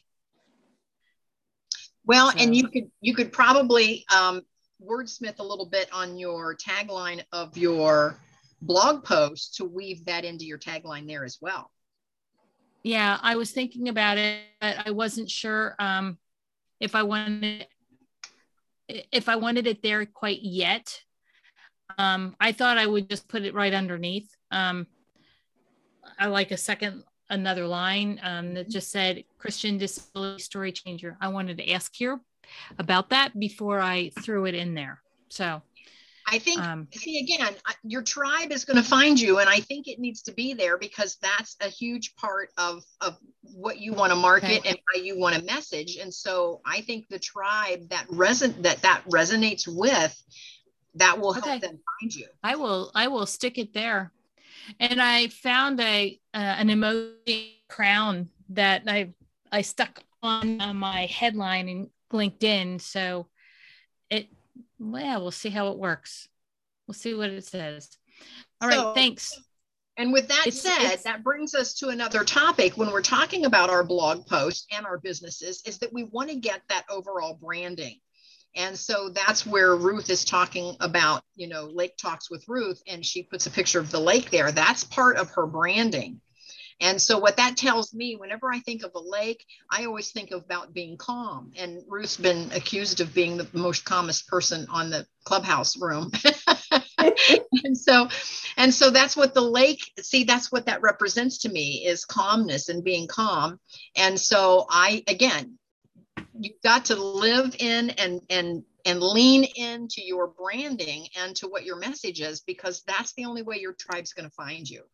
Well, So. and you could you could probably um, wordsmith a little bit on your tagline of your blog post to weave that into your tagline there as well. Yeah, I was thinking about it, but I wasn't sure um, if I wanted if I wanted it there quite yet. Um, I thought I would just put it right underneath. Um, I like a second, another line um, that just said Christian disability story changer. I wanted to ask you about that before I threw it in there. So I think, um, see, again, your tribe is going to find you, and I think it needs to be there because that's a huge part of, of what you want to market okay. and how you want to message. And so I think the tribe that reson that that resonates with, that will help okay. them find you. I will, I will stick it there. And I found a uh, an emoji crown that I I stuck on uh, my headline in LinkedIn. So it, well, we'll see how it works. We'll see what it says. All So, right, thanks. And with that It's, said, it's, that brings us to another topic when we're talking about our blog posts and our businesses, is that we want to get that overall branding. And so that's where Ruth is talking about, you know, Lake Talks with Ruth, and she puts a picture of the lake there. That's part of her branding. And so what that tells me, whenever I think of a lake, I always think about being calm. And Ruth's been accused of being the most calmest person on the clubhouse room. and so, and so that's what the lake, see, that's what that represents to me, is calmness and being calm. And so I, again, you've got to live in and and and lean into your branding and to what your message is, because that's the only way your tribe's going to find you.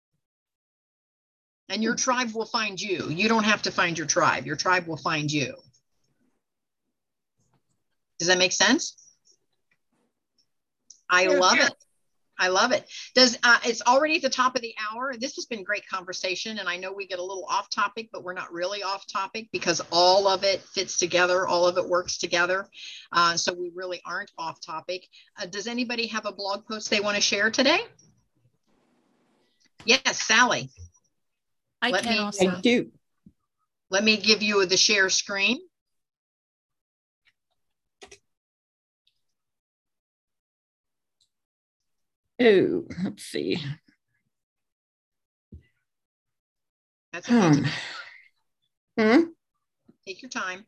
And your tribe will find you. You don't have to find your tribe. Your tribe will find you. Does that make sense? I Yeah. love it. I love it. Does uh, it's already at the top of the hour. This has been great conversation, and I know we get a little off topic, but we're not really off topic because all of it fits together. All of it works together. Uh, so we really aren't off topic. Uh, does anybody have a blog post they want to share today? Yes, Sally. I let can me, also. I do. Let me give you the share screen. Oh, let's see. That's okay. Hmm. Hmm? Take your time.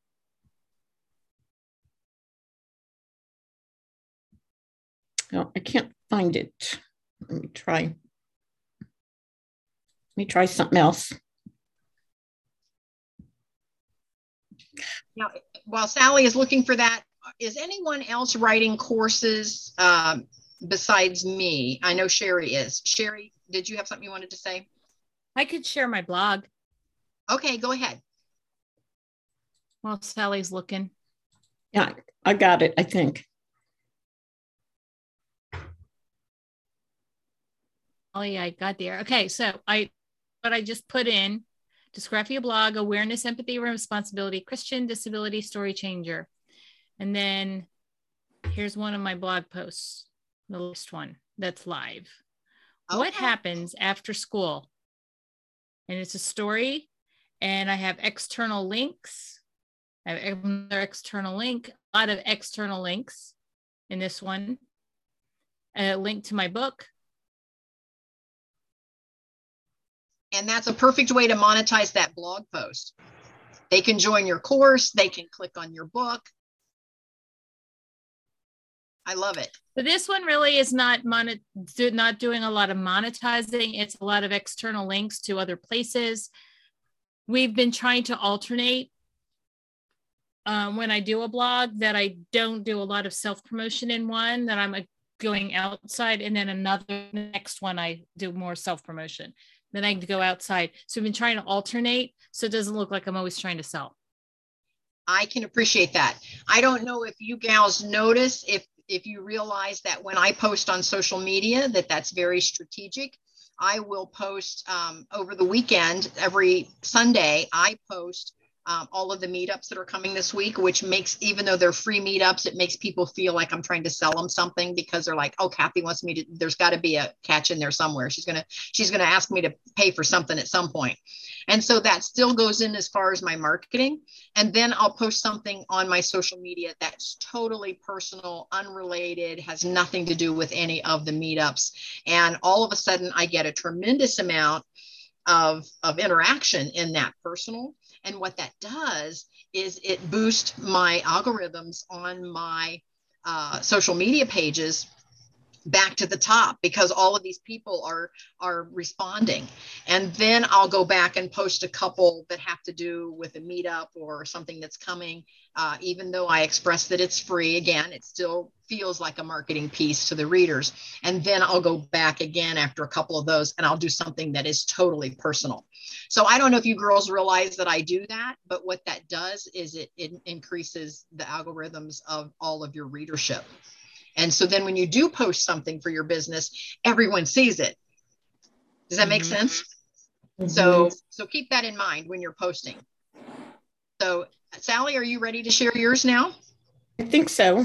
No, I can't find it. Let me try. Let me try something else. Now, while Sally is looking for that, is anyone else writing courses um, besides me? I know Sherry is. Sherry, did you have something you wanted to say? I could share my blog. Okay, go ahead. While Sally's looking. Yeah, I got it, I think. Oh yeah, I got there. Okay, so I what I just put in, Dysgraphia blog, awareness, empathy, and responsibility, Christian disability story changer. And then here's one of my blog posts, the latest one that's live. Okay. What happens after school? And it's a story, and I have external links. I have another external link, a lot of external links in this one. a link to my book. And that's a perfect way to monetize that blog post. They can join your course. They can click on your book. I love it. But this one really is not monet, not doing a lot of monetizing. It's a lot of external links to other places. We've been trying to alternate um, when I do a blog, that I don't do a lot of self-promotion in one, that I'm going outside, and then another next one I do more self-promotion. Then I go outside. So we've been trying to alternate so it doesn't look like I'm always trying to sell. I can appreciate that. I don't know if you gals notice, if if you realize that when I post on social media, that that's very strategic. I will post um, over the weekend, every Sunday, I post um, all of the meetups that are coming this week, which makes, even though they're free meetups, it makes people feel like I'm trying to sell them something, because they're like, oh, Kathy wants me to, there's got to be a catch in there somewhere. She's going to, she's going to ask me to pay for something at some point. And so that still goes in as far as my marketing. And then I'll post something on my social media that's totally personal, unrelated, has nothing to do with any of the meetups. And all of a sudden I get a tremendous amount of, of interaction in that personal. And what that does is it boosts my algorithms on my uh, social media pages back to the top, because all of these people are are responding. And then I'll go back and post a couple that have to do with a meetup or something that's coming. Uh, even though I express that it's free, again, it still feels like a marketing piece to the readers. And then I'll go back again after a couple of those, and I'll do something that is totally personal. So I don't know if you girls realize that I do that, but what that does is it, it increases the algorithms of all of your readership. And so then when you do post something for your business, everyone sees it. Does that make mm-hmm. sense? Mm-hmm. So, so keep that in mind when you're posting. So Sally, are you ready to share yours now? I think so.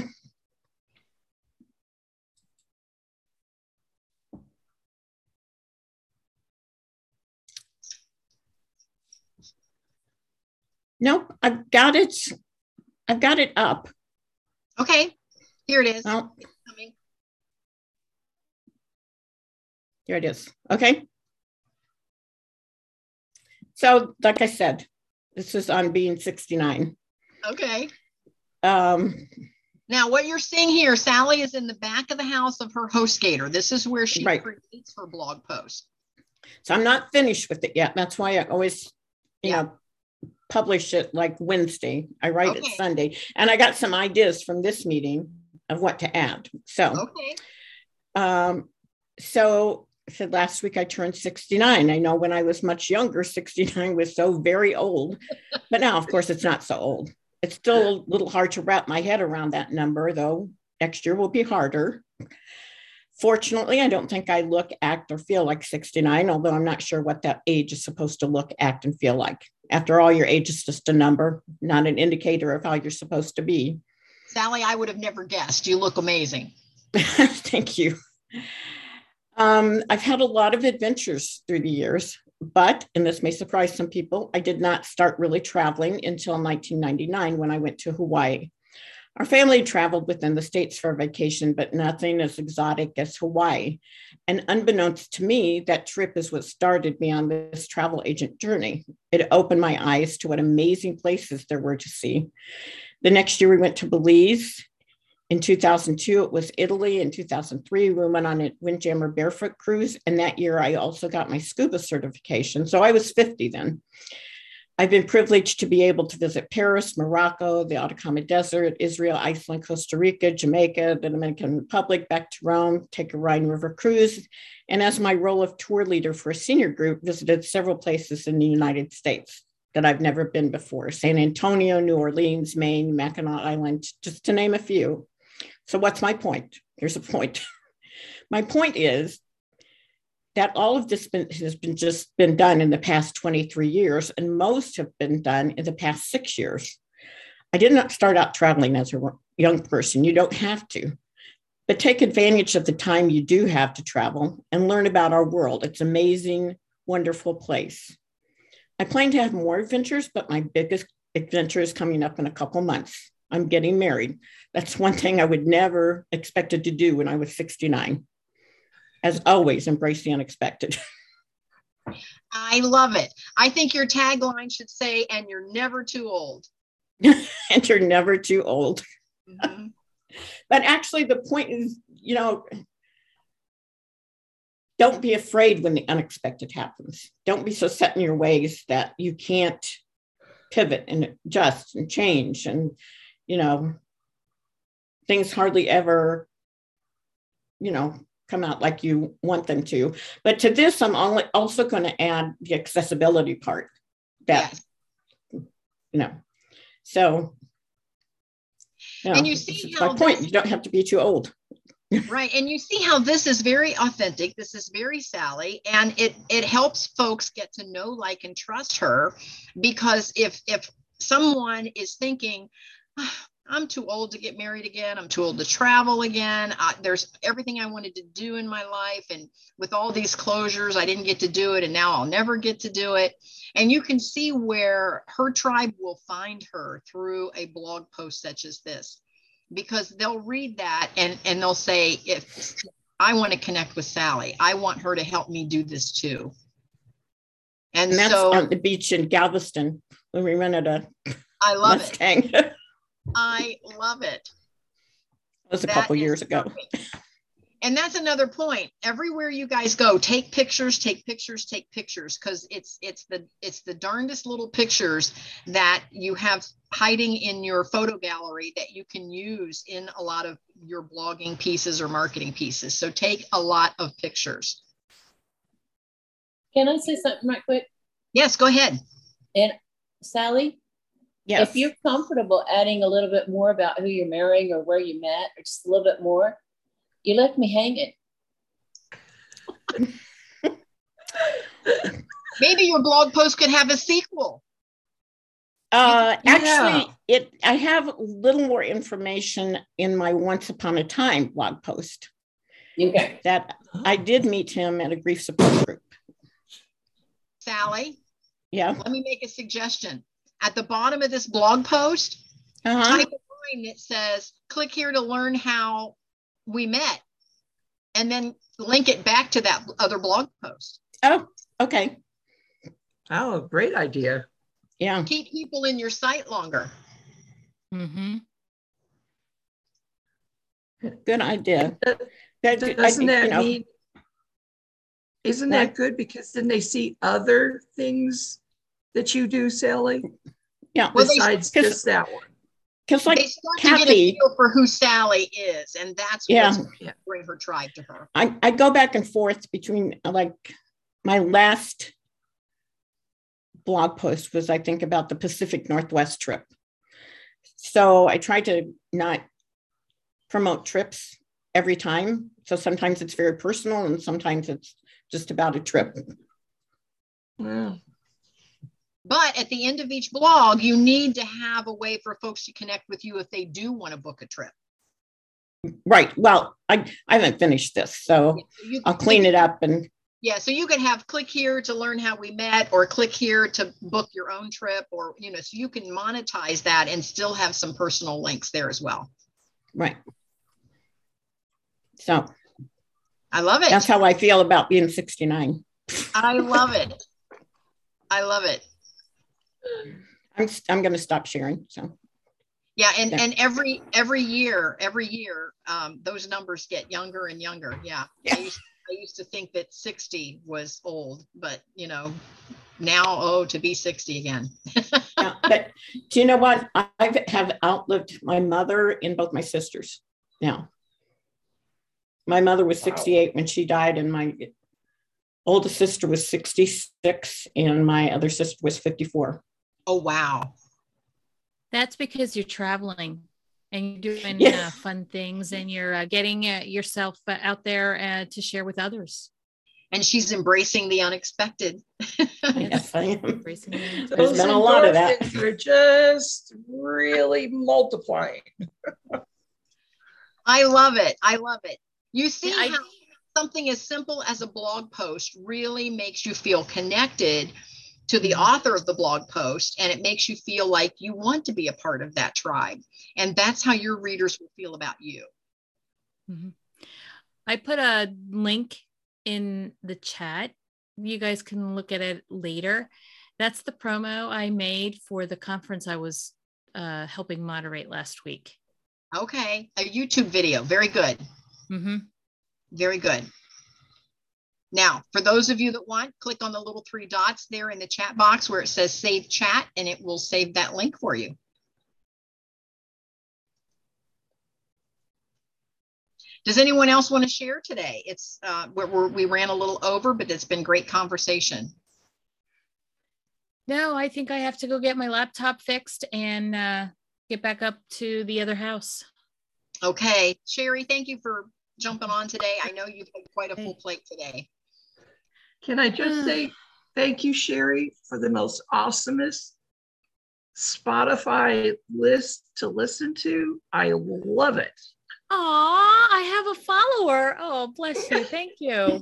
Nope, I've got it. I've got it up. Okay. Here it is. Oh. It's coming. Here it is. Okay. So, like I said, this is on Being sixty-nine. Okay. Um, now, what you're seeing here, Sally is in the back of the house of her HostGator. This is where she right. creates her blog post. So I'm not finished with it yet. That's why I always, you yeah. know, publish it like Wednesday. I write okay. it Sunday. And I got some ideas from this meeting of what to add. So, okay. um, so I said last week I turned sixty-nine. I know when I was much younger, sixty-nine was so very old, but now of course it's not so old. It's still a little hard to wrap my head around that number, though. Next year will be harder. Fortunately, I don't think I look, act, or feel like sixty-nine, although I'm not sure what that age is supposed to look, act, and feel like. After all, your age is just a number, not an indicator of how you're supposed to be. Sally, I would have never guessed. You look amazing. Thank you. Um, I've had a lot of adventures through the years, but, and this may surprise some people, I did not start really traveling until nineteen ninety-nine when I went to Hawaii. Our family traveled within the States for a vacation, but nothing as exotic as Hawaii. And unbeknownst to me, that trip is what started me on this travel agent journey. It opened my eyes to what amazing places there were to see. The next year we went to Belize. In two thousand two, it was Italy. In two thousand three, we went on a Windjammer Barefoot cruise. And that year I also got my scuba certification. So I was fifty then. I've been privileged to be able to visit Paris, Morocco, the Atacama Desert, Israel, Iceland, Costa Rica, Jamaica, the Dominican Republic, back to Rome, take a Rhine River cruise. And as my role of tour leader for a senior group, visited several places in the United States that I've never been before. San Antonio, New Orleans, Maine, Mackinac Island, just to name a few. So what's my point? Here's a point. My point is that all of this been, has been just been done in the past twenty-three years, and most have been done in the past six years. I did not start out traveling as a young person. You don't have to, but take advantage of the time you do have to travel and learn about our world. It's an amazing, wonderful place. I plan to have more adventures, but my biggest adventure is coming up in a couple months. I'm getting married. That's one thing I would never expected to do when I was sixty-nine. As always, embrace the unexpected. I love it. I think your tagline should say, and you're never too old. And you're never too old. Mm-hmm. But actually, the point is, you know, don't be afraid when the unexpected happens. Don't be so set in your ways that you can't pivot and adjust and change. And, you know, things hardly ever, you know, come out like you want them to. But to this, I'm only also going to add the accessibility part. That, yes. you know, so. You know, and you see how my point, this, you don't have to be too old. Right. And you see how this is very authentic. This is very Sally. And it it helps folks get to know, like, and trust her. Because if if someone is thinking, oh, I'm too old to get married again, I'm too old to travel again, uh, there's everything I wanted to do in my life, and with all these closures, I didn't get to do it, and now I'll never get to do it. And you can see where her tribe will find her through a blog post such as this. Because they'll read that and, and they'll say, if I want to connect with Sally, I want her to help me do this too. And, and that's so on the beach in Galveston when we rented a I love Mustang. it. I love it. It was a That couple is years ago. perfect. And that's another point. Everywhere you guys go, take pictures, take pictures, take pictures, because it's it's the it's the darndest little pictures that you have hiding in your photo gallery that you can use in a lot of your blogging pieces or marketing pieces. So take a lot of pictures. Can I say something right quick? Yes, go ahead. And Sally, Yes. if you're comfortable adding a little bit more about who you're marrying or where you met, or just a little bit more, you left me hanging. Maybe your blog post could have a sequel. Uh, Yeah. actually, it I have a little more information in my Once Upon a Time blog post. Okay. That I did meet him at a grief support group. Sally, Yeah. let me make a suggestion. At the bottom of this blog post, Uh-huh. type a line that says, click here to learn how we met, and then link it back to that other blog post. Oh, okay. Oh, great idea. Yeah. Keep people in your site longer. Mm-hmm. Good idea. That- That, Doesn't I, that you know, mean, isn't What? that good? Because then they see other things that you do, Sally, yeah. Well, they- besides 'cause- just that one. Because like They start to get a Kathy, feel for who Sally is, and that's Yeah. what's going to bring her tribe to her. I, I go back and forth between, like, my last blog post was, I think, about the Pacific Northwest trip. So I try to not promote trips every time. So sometimes it's very personal and sometimes it's just about a trip. Yeah. But at the end of each blog, you need to have a way for folks to connect with you if they do want to book a trip. Right. Well, I, I haven't finished this, so So you- I'll clean it up and Yeah, so you could have click here to learn how we met, or click here to book your own trip, or, you know, so you can monetize that and still have some personal links there as well. right. So I love it. that's how I feel about being sixty-nine. I love it. I love it. I'm, I'm going to stop sharing. So Yeah, and, Yeah. and every every year, every year, um, those numbers get younger and younger. Yeah. Yeah. I, used, I used to think that sixty was old, but, you know, now, oh, to be sixty again. yeah, but do you know what? I have outlived my mother and both my sisters now. My mother was sixty-eight when she died, and my oldest sister was sixty-six, and my other sister was fifty-four. Oh, wow. That's because you're traveling and you're doing Yeah. uh, fun things, and you're uh, getting uh, yourself uh, out there uh, to share with others. And she's embracing the unexpected. Yes, I am. Embracing the There's Those been a lot of that. endorphins are just really multiplying. I love it. I love it. You see Yeah, I- how something as simple as a blog post really makes you feel connected to the author of the blog post, and it makes you feel like you want to be a part of that tribe. And that's how your readers will feel about you. Mm-hmm. I put a link in the chat. You guys can look at it later. That's the promo I made for the conference I was uh, helping moderate last week. Okay, a YouTube video. Very good. Mm-hmm. Very good. Now, for those of you that want, click on the little three dots there in the chat box where it says save chat, and it will save that link for you. Does anyone else want to share today? It's uh, we're, we're, we ran a little over, but it's been great conversation. No, I think I have to go get my laptop fixed and uh, get back up to the other house. Okay, Sherry, thank you for jumping on today. I know you've had quite a full plate today. Can I just say thank you, Sherry, for the most awesomest Spotify list to listen to. I love it. Aw, I have a follower. Oh, bless you. Thank you.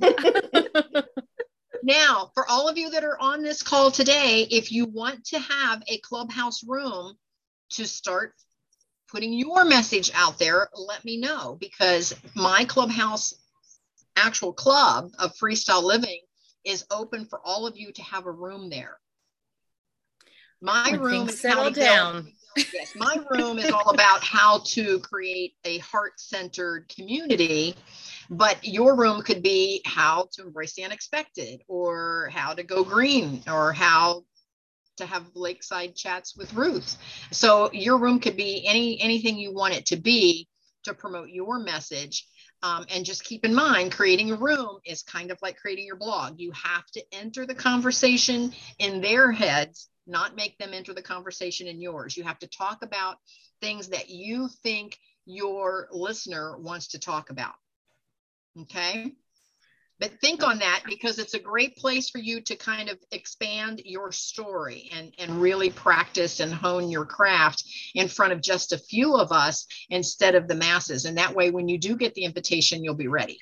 Now, for all of you that are on this call today, if you want to have a Clubhouse room to start putting your message out there, let me know, because my Clubhouse actual club of Freestyle Living is open for all of you to have a room there. My when room is settle down. Build, yes, my room is all about how to create a heart-centered community, but your room could be how to embrace the unexpected, or how to go green, or how to have lakeside chats with Ruth. So your room could be any anything you want it to be to promote your message. Um, and just keep in mind, creating a room is kind of like creating your blog. You have to enter the conversation in their heads, not make them enter the conversation in yours. You have to talk about things that you think your listener wants to talk about. Okay? But think on that, because it's a great place for you to kind of expand your story and, and really practice and hone your craft in front of just a few of us instead of the masses. And that way, when you do get the invitation, you'll be ready.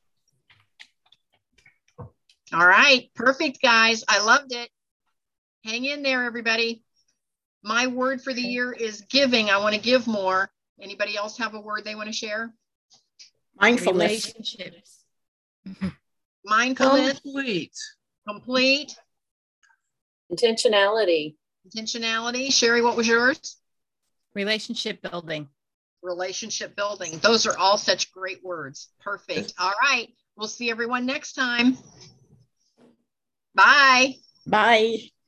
All right. Perfect, guys. I loved it. Hang in there, everybody. My word for the year is giving. I want to give more. Anybody else have a word they want to share? Mindfulness. Relationships. Mindfulness. Complete. Complete. Intentionality. Intentionality. Sherry, what was yours? Relationship building. Relationship building. Those are all such great words. Perfect. All right. We'll see everyone next time. Bye. Bye.